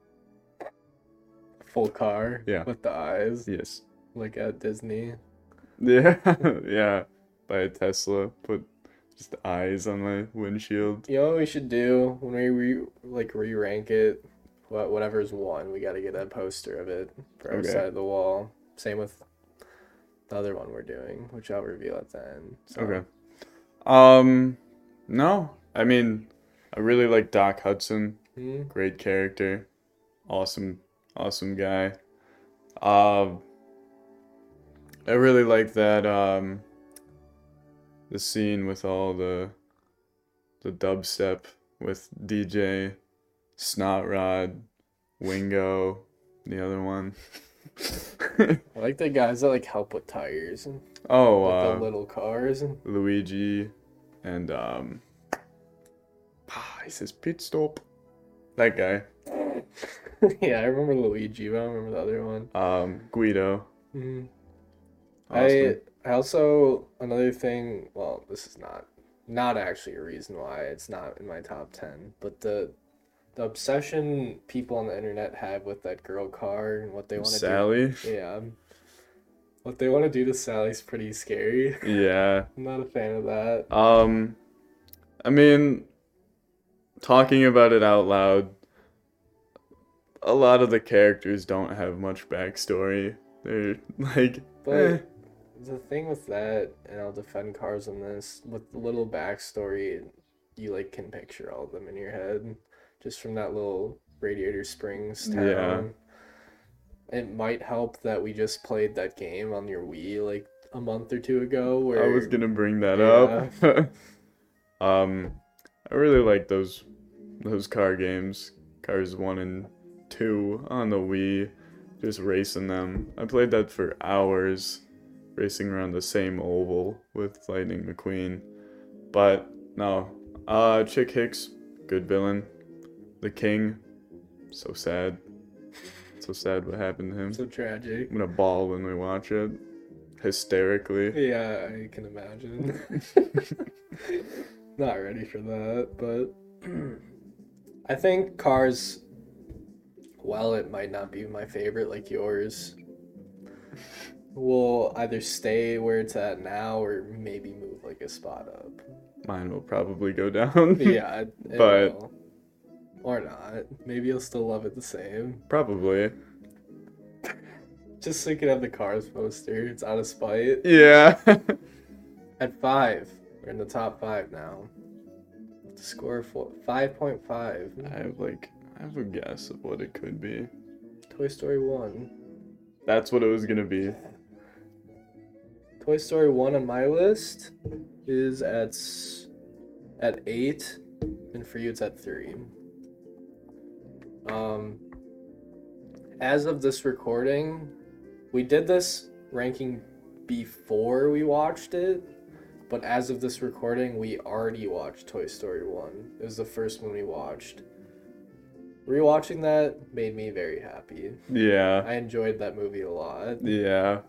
Speaker 1: Full car.
Speaker 2: Yeah.
Speaker 1: With the eyes.
Speaker 2: Yes.
Speaker 1: Like at Disney.
Speaker 2: Yeah. Yeah. Buy a Tesla. Put just eyes on my windshield.
Speaker 1: You know what we should do when we re-rank it? Whatever's 1, we gotta get a poster of it for
Speaker 2: Okay.
Speaker 1: outside the wall. Same with the other one we're doing, which I'll reveal at the end. So.
Speaker 2: Okay. No. I mean, I really like Doc Hudson.
Speaker 1: Hmm?
Speaker 2: Great character. Awesome guy. I really like that the scene with all the dubstep with DJ, Snotrod, Wingo, the other one.
Speaker 1: I like the guys that like help with tires and with the
Speaker 2: Oh,
Speaker 1: little cars.
Speaker 2: Luigi and he says pit stop. That guy.
Speaker 1: Yeah, I remember Luigi, but I don't remember the other one.
Speaker 2: Guido.
Speaker 1: Hmm.
Speaker 2: Awesome.
Speaker 1: I also, another thing, well, this is not actually a reason why it's not in my top 10, but the obsession people on the internet have with that girl car and what they want to
Speaker 2: Sally.
Speaker 1: do. Yeah. What they want to do to Sally's pretty scary.
Speaker 2: Yeah.
Speaker 1: I'm not a fan of that.
Speaker 2: I mean, talking about it out loud, a lot of the characters don't have much backstory. They're like,
Speaker 1: But the thing with that, and I'll defend Cars on this, with the little backstory, you like can picture all of them in your head, just from that little Radiator Springs town.
Speaker 2: Yeah.
Speaker 1: It might help that we just played that game on your Wii like a month or 2 ago, where
Speaker 2: I was gonna bring that up. I really like those car games, Cars 1 and 2 on the Wii, just racing them. I played that for hours, racing around the same oval with Lightning McQueen. But no, Chick Hicks, good villain. The King, so sad. So sad what happened to him.
Speaker 1: so tragic.
Speaker 2: I'm gonna bawl when we watch it, hysterically.
Speaker 1: Yeah, I can imagine. Not ready for that, but I think Cars, while it might not be my favorite like yours, will either stay where it's at now or maybe move like a spot up.
Speaker 2: Mine will probably go down.
Speaker 1: Yeah, it
Speaker 2: But-
Speaker 1: will. Or not. Maybe you'll still love it the same.
Speaker 2: Probably.
Speaker 1: Just so you can have the Cars poster. It's out of spite.
Speaker 2: Yeah.
Speaker 1: At 5. We're in the top 5 now. The score for 5.5.
Speaker 2: I have a guess of what it could be.
Speaker 1: Toy Story 1.
Speaker 2: That's what it was gonna be.
Speaker 1: Toy Story 1 on my list is at 8, and for you it's at 3. As of this recording, we did this ranking before we watched it, but as of this recording, we already watched Toy Story 1. It was the first one we watched. Rewatching that made me very happy.
Speaker 2: Yeah.
Speaker 1: I enjoyed that movie a lot.
Speaker 2: Yeah.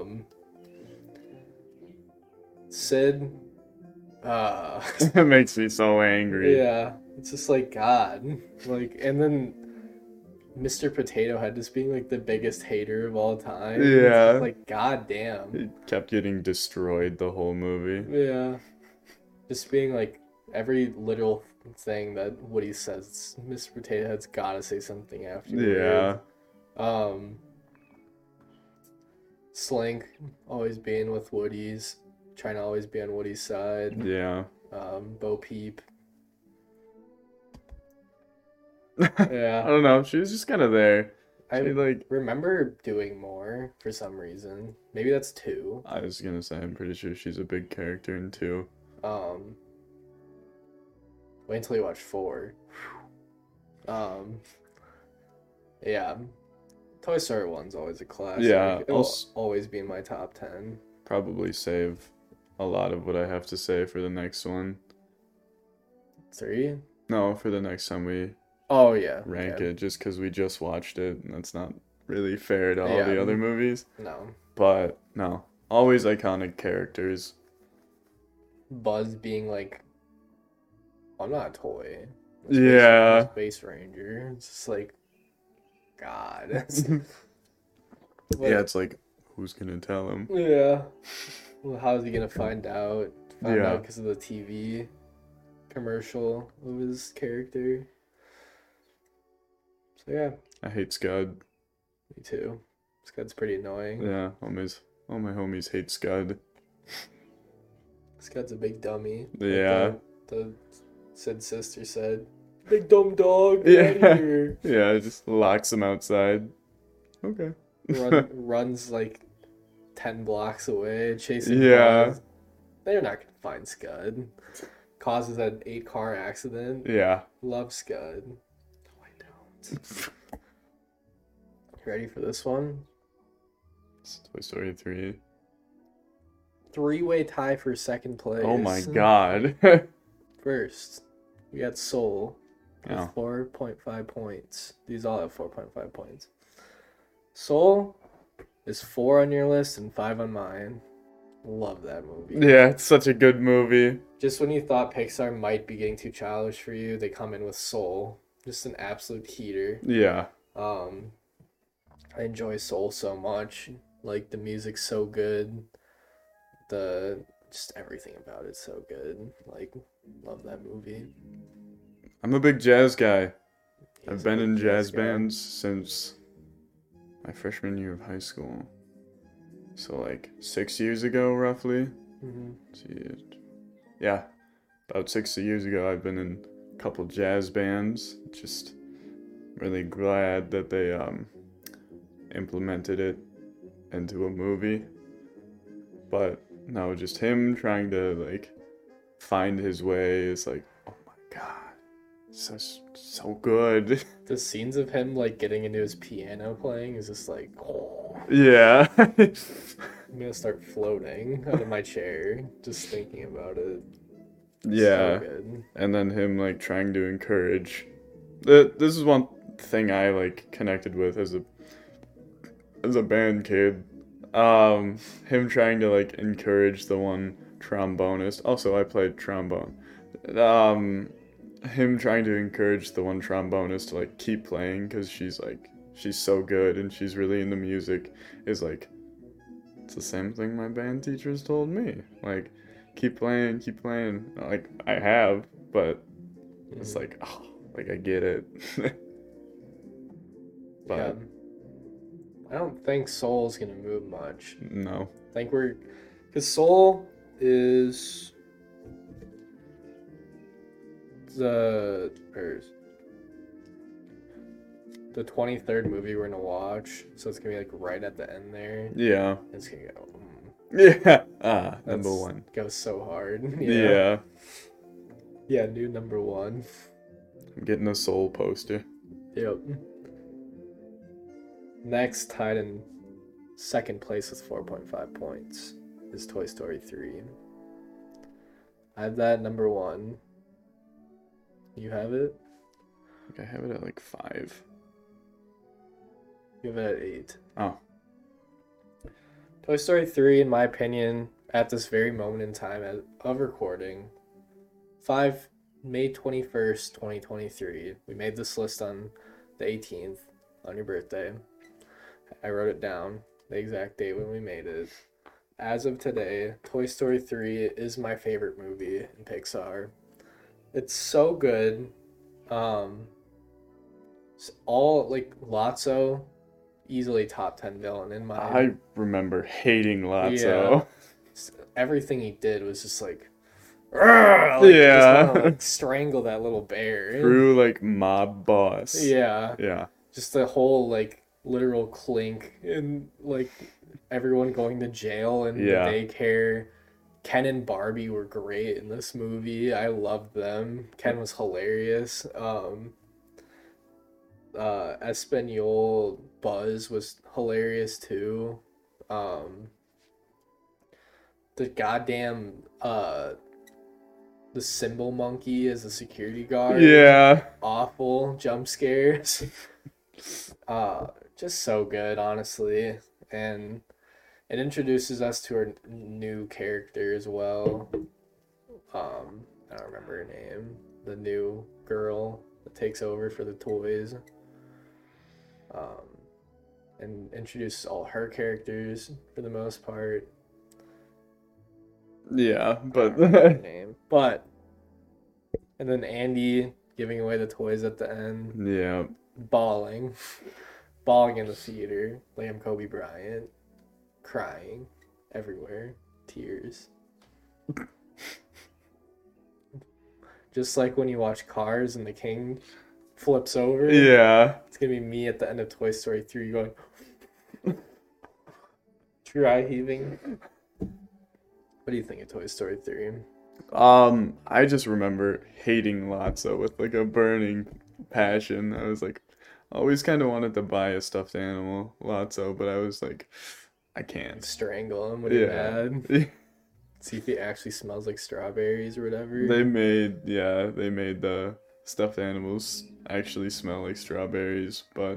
Speaker 1: Sid,
Speaker 2: It makes me so angry.
Speaker 1: yeah, it's just like, God. Like, and then Mr. Potato Head just being like the biggest hater of all time. It's
Speaker 2: Yeah.
Speaker 1: just like, God damn.
Speaker 2: It kept getting destroyed the whole movie.
Speaker 1: Yeah. Just being like, every little thing that Woody says, Mr. Potato Head's gotta say something afterwards.
Speaker 2: Yeah.
Speaker 1: Slink always being with Woody's, trying to always be on Woody's side.
Speaker 2: Yeah.
Speaker 1: Bo Peep.
Speaker 2: I
Speaker 1: Yeah.
Speaker 2: don't know. She was just kind of there.
Speaker 1: I
Speaker 2: She, like,
Speaker 1: remember doing more for some reason. Maybe that's 2.
Speaker 2: I was gonna say, I'm pretty sure she's a big character in 2.
Speaker 1: Wait until you watch 4. Yeah. Toy Story 1's always a classic.
Speaker 2: Yeah,
Speaker 1: It'll always be in my top 10.
Speaker 2: Probably save a lot of what I have to say for the next one.
Speaker 1: 3?
Speaker 2: No, for the next time we
Speaker 1: Oh, yeah.
Speaker 2: rank
Speaker 1: okay.
Speaker 2: it, just because we just watched it, and that's not really fair to all
Speaker 1: Yeah.
Speaker 2: the other movies.
Speaker 1: No.
Speaker 2: But, no. Always iconic characters.
Speaker 1: Buzz being like, I'm not a toy.
Speaker 2: Yeah.
Speaker 1: Space Ranger. It's just like, God.
Speaker 2: Yeah, it's like, who's gonna tell him?
Speaker 1: Yeah. Well, how is he gonna find out? Find
Speaker 2: Yeah.
Speaker 1: out because of the TV commercial of his character. So yeah,
Speaker 2: I hate Scud.
Speaker 1: me too. Scud's pretty annoying.
Speaker 2: Yeah, all my homies hate Scud.
Speaker 1: Scud's a big dummy.
Speaker 2: Yeah.
Speaker 1: The Sid sister said, "Big dumb dog,
Speaker 2: Yeah.
Speaker 1: get out of here."
Speaker 2: Yeah, it just locks him outside. Okay.
Speaker 1: Runs like 10 blocks away, chasing
Speaker 2: Yeah.
Speaker 1: Buzz. They're not gonna find Scud. Causes an 8-car accident.
Speaker 2: Yeah.
Speaker 1: Love Scud. No, I don't. Ready for this one?
Speaker 2: It's Toy Story 3.
Speaker 1: 3-way tie for second place.
Speaker 2: Oh my god.
Speaker 1: First, we got Soul with
Speaker 2: Oh.
Speaker 1: 4.5 points. These all have 4.5 points. Soul is 4 on your list and 5 on mine. Love that movie.
Speaker 2: Yeah, it's such a good movie.
Speaker 1: Just when you thought Pixar might be getting too childish for you, they come in with Soul. Just an absolute heater.
Speaker 2: Yeah.
Speaker 1: I enjoy Soul so much. Like, the music's so good. Just everything about it's so good. Like, love that movie.
Speaker 2: I'm a big jazz guy. I've
Speaker 1: He's a
Speaker 2: been
Speaker 1: big
Speaker 2: in jazz
Speaker 1: guy.
Speaker 2: bands since my freshman year of high school. So like 6 years ago, roughly.
Speaker 1: Mhm.
Speaker 2: Yeah, about 6 years ago, I've been in a couple jazz bands. Just really glad that they implemented it into a movie. But no, just him trying to like find his way is like, oh my god, so good.
Speaker 1: The scenes of him like getting into his piano playing is just like, oh,
Speaker 2: Yeah.
Speaker 1: I'm gonna start floating out of my chair just thinking about it.
Speaker 2: Yeah.
Speaker 1: So good.
Speaker 2: And then him like trying to encourage. This is one thing I like connected with as a band kid. Him trying to like encourage the one trombonist. Also, I played trombone. Him trying to encourage the one trombonist to like keep playing because she's so good and she's really into music is like, it's the same thing my band teachers told me. Like, keep playing. Like, I have, but it's like, oh, like I get it. But
Speaker 1: Yeah. I don't think Soul's gonna move much.
Speaker 2: no.
Speaker 1: I think because Soul is the 23rd movie we're gonna watch, so it's gonna be like right at the end there.
Speaker 2: Yeah.
Speaker 1: It's gonna go.
Speaker 2: Yeah. Number
Speaker 1: That's-
Speaker 2: one.
Speaker 1: Goes so hard.
Speaker 2: Yeah.
Speaker 1: Yeah, new number 1.
Speaker 2: I'm getting a Soul poster.
Speaker 1: Yep. Next, tied in Second place with 4.5 points is Toy Story 3. I have that number 1. You have it?
Speaker 2: I think I have it at like 5.
Speaker 1: You have it at 8.
Speaker 2: Oh.
Speaker 1: Toy Story 3, in my opinion, at this very moment in time of recording, May 21st, 2023. We made this list on the 18th, on your birthday. I wrote it down, the exact date when we made it. As of today, Toy Story 3 is my favorite movie in Pixar. It's so good. All, like, Lotso, easily top 10 villain in my...
Speaker 2: I remember hating Lotso.
Speaker 1: Yeah. Everything he did was just like... Like,
Speaker 2: yeah.
Speaker 1: just wanna, like, strangle that little bear.
Speaker 2: True, like, mob boss.
Speaker 1: Yeah.
Speaker 2: Yeah.
Speaker 1: Just the whole, like, literal clink and, like, everyone going to jail and the daycare. Ken and Barbie were great in this movie. I loved them. Ken was hilarious. Espanol Buzz was hilarious too. The goddamn the cymbal monkey as a security guard.
Speaker 2: Yeah.
Speaker 1: Awful jump scares. Just so good, honestly. And it introduces us to our new character as well. I don't remember her name. The new girl that takes over for the toys. And introduces all her characters for the most part.
Speaker 2: Yeah, but
Speaker 1: name. But and then Andy giving away the toys at the end.
Speaker 2: Yeah.
Speaker 1: Bawling in the theater. Liam Kobe Bryant. Crying everywhere. Tears. Just like when you watch Cars and the king flips over.
Speaker 2: Yeah.
Speaker 1: It's gonna be me at the end of Toy Story 3 going dry heaving. What do you think of Toy Story 3?
Speaker 2: I just remember hating Lotso with like a burning passion. I was like, always kind of wanted to buy a stuffed animal, Lotso, but I was like, I can't.
Speaker 1: Strangle him when you're mad. See if he actually smells like strawberries or whatever.
Speaker 2: They made the stuffed animals actually smell like strawberries, but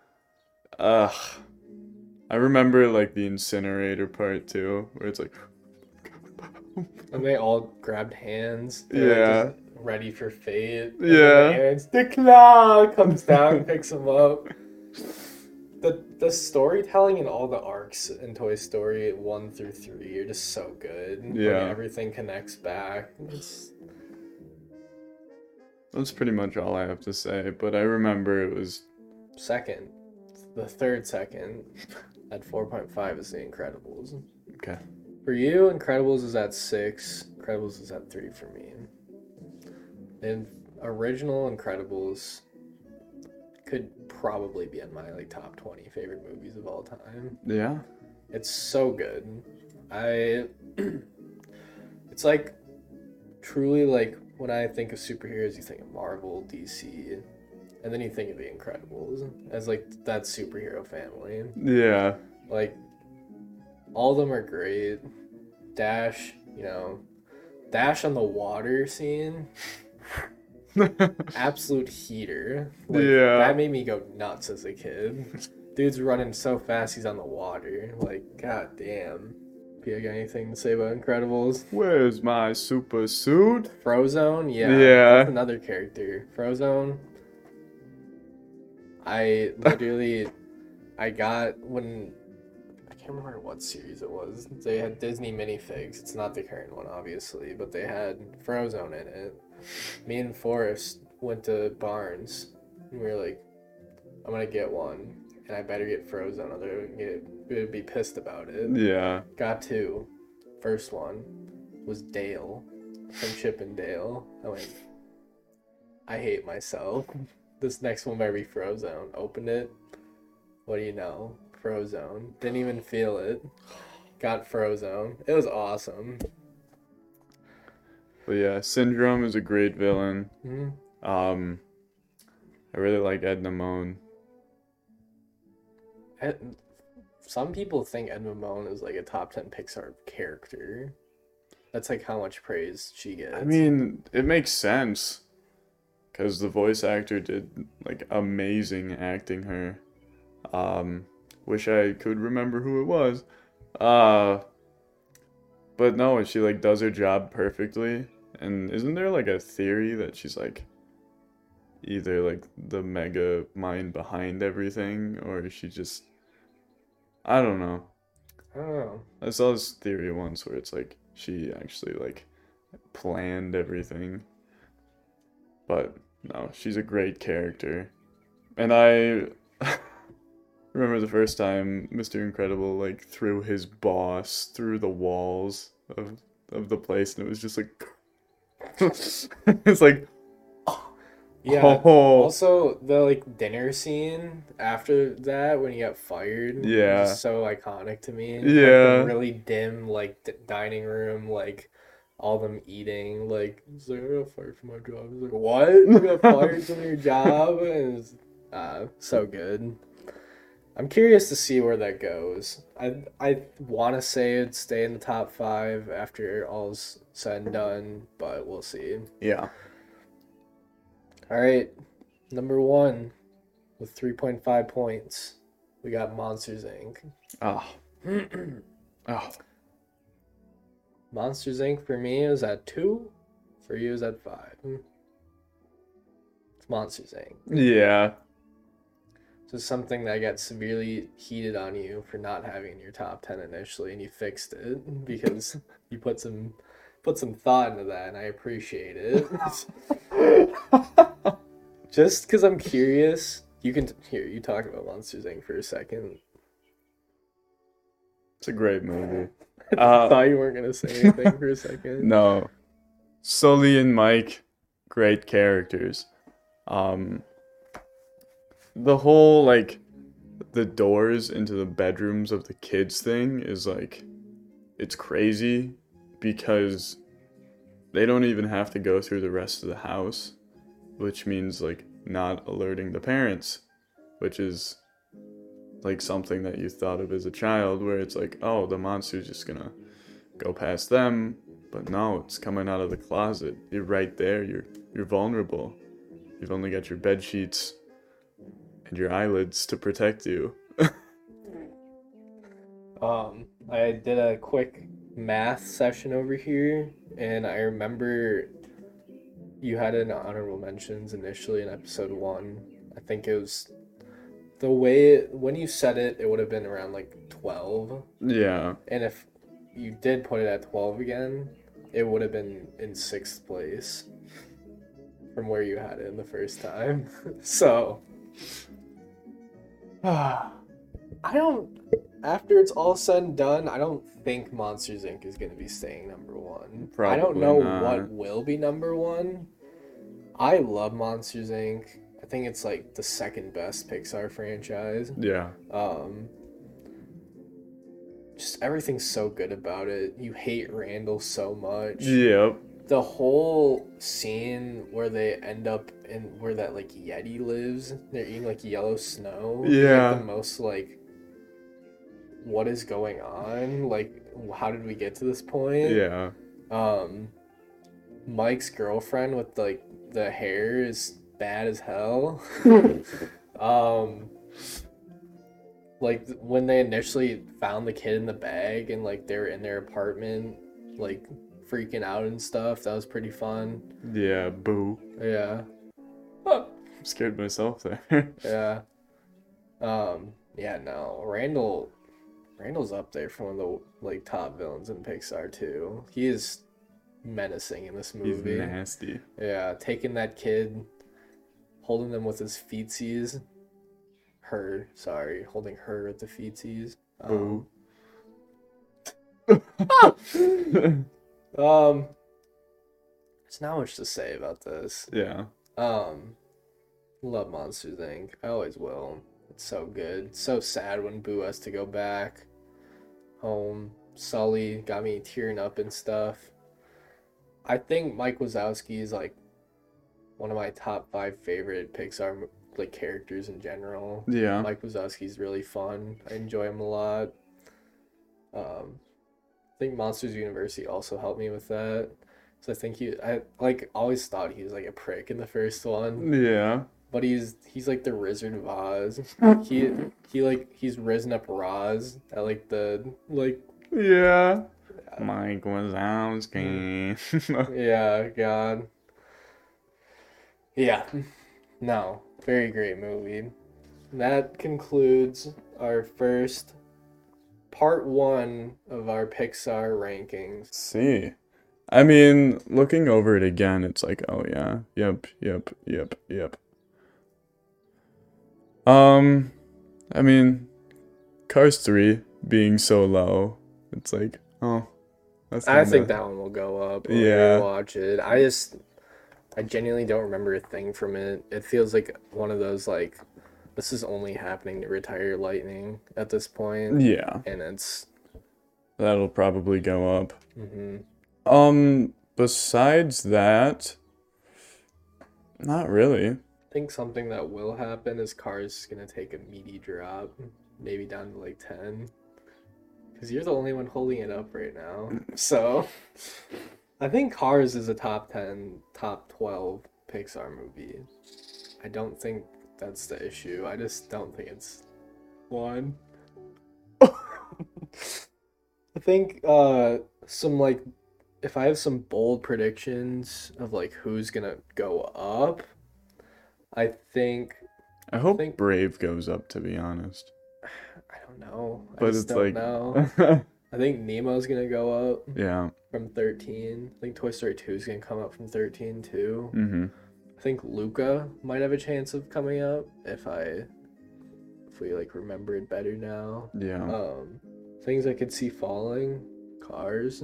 Speaker 2: I remember like the incinerator part too, where it's like
Speaker 1: and they all grabbed hands.
Speaker 2: They're
Speaker 1: like, ready for fate.
Speaker 2: And
Speaker 1: the cloud comes down and picks them up. The storytelling in all the arcs in Toy Story 1 through 3 are just so good.
Speaker 2: Yeah.
Speaker 1: Like, everything connects back.
Speaker 2: That's pretty much all I have to say, but I remember it was
Speaker 1: second. The third second at 4.5 is The Incredibles.
Speaker 2: Okay.
Speaker 1: For you, Incredibles is at 6. Incredibles is at 3 for me. And original Incredibles could probably be in my like top 20 favorite movies of all time.
Speaker 2: Yeah.
Speaker 1: It's so good. It's like truly like when I think of superheroes, you think of Marvel, DC, and then you think of The Incredibles as like that superhero family.
Speaker 2: Yeah.
Speaker 1: Like all of them are great. Dash on the water scene. Absolute heater. Like,
Speaker 2: yeah.
Speaker 1: That made me go nuts as a kid. Dude's running so fast he's on the water. Like, god damn. You got anything to say about Incredibles?
Speaker 2: Where's my super suit?
Speaker 1: Frozone? Yeah. That's another character. Frozone. I got when I can't remember what series it was. They had Disney minifigs. It's not the current one, obviously, but they had Frozone in it. Me and Forrest went to Barnes, and we were like, I'm gonna get one, and I better get Frozone, otherwise we would be pissed about it.
Speaker 2: Yeah.
Speaker 1: Got 2. First one was Dale from Chip and Dale. I went, I hate myself. This next one better be Frozone. Opened it. What do you know? Frozone. Didn't even feel it. Got Frozone. It was awesome.
Speaker 2: But yeah, Syndrome is a great villain.
Speaker 1: Mm-hmm.
Speaker 2: I really like Edna Mode.
Speaker 1: some people think Edna Mode is like a top 10 Pixar character. That's like how much praise she gets.
Speaker 2: I mean, it makes sense because the voice actor did like amazing acting her. Wish I could remember who it was. But no, she like does her job perfectly. And isn't there like a theory that she's like either like the mega mind behind everything or she just I don't know.
Speaker 1: I don't know.
Speaker 2: I saw this theory once where it's like she actually like planned everything. But no, she's a great character. And I remember the first time Mr. Incredible like threw his boss through the walls of the place and it was just like it's like
Speaker 1: Yeah.
Speaker 2: oh
Speaker 1: Also, the like dinner scene after that when he got fired
Speaker 2: Yeah.
Speaker 1: was just so iconic to me. Like
Speaker 2: Yeah.
Speaker 1: the really dim like dining room, like all them eating. Like he's like, I got fired from my job. He's like, what? You got fired from your job? And it's so good. I'm curious to see where that goes. I want to say it'd stay in the top 5 after all's said and done, but we'll see.
Speaker 2: Yeah.
Speaker 1: All right, number 1 with 3.5 points, we got Monsters Inc.
Speaker 2: Oh. Oh.
Speaker 1: Monsters Inc. for me is at 2, for you is at 5. It's Monsters Inc.
Speaker 2: Yeah.
Speaker 1: So something that got severely heated on you for not having in your top 10 initially, and you fixed it because you put some thought into that, and I appreciate it. Just because I'm curious, you can you talk about Monsters Inc. for a second.
Speaker 2: It's a great movie.
Speaker 1: I thought you weren't gonna say anything for a second.
Speaker 2: No. Sully and Mike, great characters. The whole like the doors into the bedrooms of the kids thing is like it's crazy because they don't even have to go through the rest of the house, which means like not alerting the parents, which is like something that you thought of as a child where it's like, oh, the monster's just gonna go past them, but no, it's coming out of the closet. You're right there. You're vulnerable. You've only got your bed sheets and your eyelids to protect you.
Speaker 1: I did a quick math session over here, and I remember you had an honorable mentions initially in episode 1. I think it was the way when you said it, it would have been around like 12.
Speaker 2: Yeah.
Speaker 1: And if you did put it at 12 again, it would have been in 6th place from where you had it in the first time. So, I don't, after it's all said and done, I don't think Monsters Inc. is going to be staying number 1. I don't
Speaker 2: Probably
Speaker 1: know
Speaker 2: not.
Speaker 1: what will be number 1. I love Monsters Inc. I think it's like the second best Pixar franchise.
Speaker 2: Yeah.
Speaker 1: Just everything's so good about it. You hate Randall so much.
Speaker 2: Yep.
Speaker 1: The whole scene where they end up in where that like Yeti lives, they're eating like yellow snow. is,
Speaker 2: Yeah.
Speaker 1: like the most like, what is going on? Like, how did we get to this point?
Speaker 2: Yeah.
Speaker 1: Mike's girlfriend with like the hair is bad as hell. Like when they initially found the kid in the bag and like they were in their apartment, like freaking out and stuff. That was pretty fun.
Speaker 2: Yeah. Boo.
Speaker 1: Yeah.
Speaker 2: I'm scared myself there.
Speaker 1: Yeah. Yeah, no. Randall's up there for one of the like top villains in Pixar too. He is menacing in this
Speaker 2: He's
Speaker 1: movie.
Speaker 2: nasty.
Speaker 1: Yeah, taking that kid, holding them with his feetsies. Holding her with the feetsies.
Speaker 2: Boo.
Speaker 1: There's not much to say about this.
Speaker 2: Yeah.
Speaker 1: Love Monsters Inc. I always will. It's so good. So sad when Boo has to go back home. Sully got me tearing up and stuff. I think Mike Wazowski is like one of my top 5 favorite Pixar like characters in general.
Speaker 2: Yeah.
Speaker 1: Mike Wazowski's really fun. I enjoy him a lot. I think Monsters University also helped me with that. So I think I like always thought he was like a prick in the first one,
Speaker 2: Yeah.
Speaker 1: but he's like the Wizard of Oz. He's risen up Roz at like the like
Speaker 2: Yeah. Mike Wazowski.
Speaker 1: yeah, God. Yeah. No, very great movie. That concludes our first part 1 of our Pixar rankings.
Speaker 2: See. I mean, looking over it again, it's like, oh yeah. Yep. I mean, Cars 3 being so low, it's like, oh, that's
Speaker 1: I
Speaker 2: kinda,
Speaker 1: think that one will go up when
Speaker 2: Yeah.
Speaker 1: we watch it. I genuinely don't remember a thing from it. It feels like one of those like this is only happening to retire Lightning at this point,
Speaker 2: yeah,
Speaker 1: and it's
Speaker 2: that'll probably go up.
Speaker 1: mhm.
Speaker 2: Besides that, not really.
Speaker 1: I think something that will happen is Cars gonna take a meaty drop, maybe down to like 10. Because you're the only one holding it up right now. So I think Cars is a top 10, top 12 Pixar movie. I don't think that's the issue. I just don't think it's one. I think some like if I have some bold predictions of like who's gonna go up, I think
Speaker 2: I hope
Speaker 1: think-
Speaker 2: Brave goes up, to be honest.
Speaker 1: I don't know. I
Speaker 2: But
Speaker 1: just
Speaker 2: it's
Speaker 1: don't
Speaker 2: like,
Speaker 1: know. I think Nemo's gonna go up
Speaker 2: yeah.
Speaker 1: from 13. I think Toy Story 2 is gonna come up from 13 too.
Speaker 2: Mm-hmm.
Speaker 1: I think Luca might have a chance of coming up if we like remember it better now.
Speaker 2: Yeah.
Speaker 1: Things I could see falling, Cars.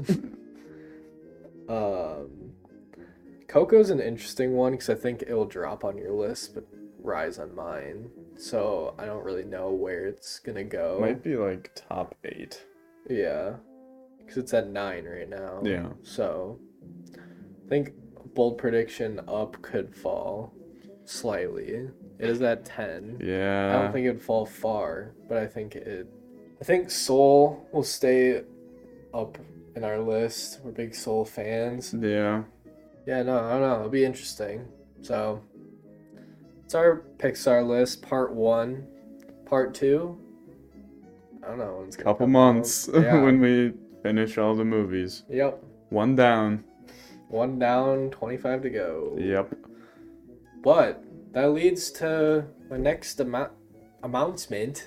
Speaker 1: Coco's an interesting one because I think it'll drop on your list but rise on mine. So I don't really know where it's gonna go.
Speaker 2: Might be like top 8.
Speaker 1: Yeah, because it's at 9 right now.
Speaker 2: Yeah.
Speaker 1: So I think bold prediction up could fall slightly. It is at 10.
Speaker 2: Yeah.
Speaker 1: I don't think it'd fall far, but I think Soul will stay up in our list. We're big Soul fans.
Speaker 2: Yeah.
Speaker 1: Yeah, no, I don't know. It'll be interesting. So it's our Pixar list, part 1. Part 2, I don't know when it's gonna
Speaker 2: Couple
Speaker 1: come
Speaker 2: months
Speaker 1: out. Yeah.
Speaker 2: when we finish all the movies.
Speaker 1: Yep.
Speaker 2: 1 down.
Speaker 1: 1 down, 25 to go.
Speaker 2: Yep.
Speaker 1: But that leads to my next announcement.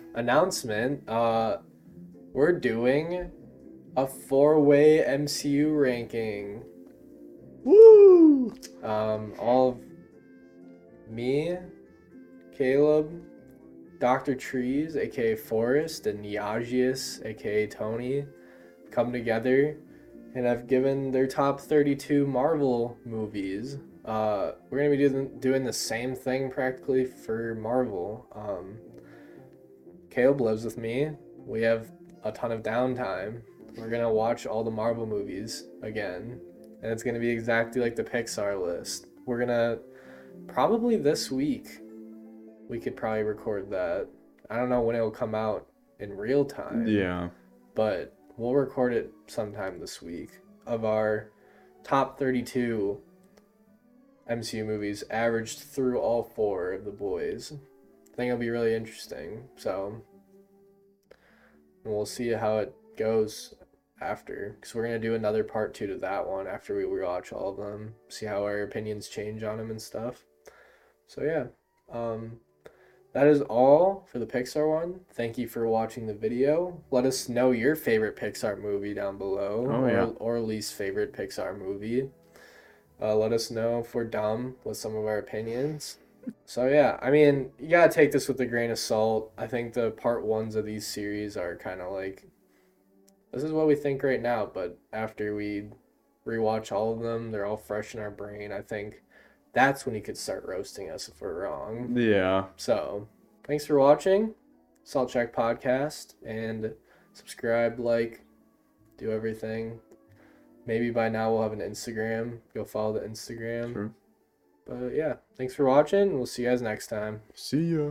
Speaker 1: We're doing a 4-way MCU ranking.
Speaker 2: Woo!
Speaker 1: All of me, Caleb, Dr. Trees, aka Forrest, and Yagius, aka Tony, come together and have given their top 32 Marvel movies. We're gonna be doing the same thing practically for Marvel. Caleb lives with me. We have a ton of downtime. We're gonna watch all the Marvel movies again, and it's gonna be exactly like the Pixar list. We're gonna probably this week. We could probably record that. I don't know when it will come out in real time.
Speaker 2: Yeah.
Speaker 1: But we'll record it sometime this week of our top 32 MCU movies averaged through all 4 of the boys. I think it'll be really interesting. So we'll see how it goes after, because we're going to do another part 2 to that one after we watch all of them, see how our opinions change on them and stuff. So yeah, that is all for the Pixar one. Thank you for watching the video. Let us know your favorite Pixar movie down below.
Speaker 2: Oh, yeah.
Speaker 1: Or least favorite Pixar movie. Let us know if we're dumb with some of our opinions. So yeah, I mean, you gotta take this with a grain of salt. I think the part 1s of these series are kind of like, this is what we think right now, but after we rewatch all of them, they're all fresh in our brain. I think that's when you could start roasting us if we're wrong.
Speaker 2: Yeah.
Speaker 1: So, thanks for watching. Salt Check Podcast. And subscribe, like, do everything. Maybe by now we'll have an Instagram. Go follow the Instagram.
Speaker 2: True.
Speaker 1: But yeah, thanks for watching. We'll see you guys next time.
Speaker 2: See ya.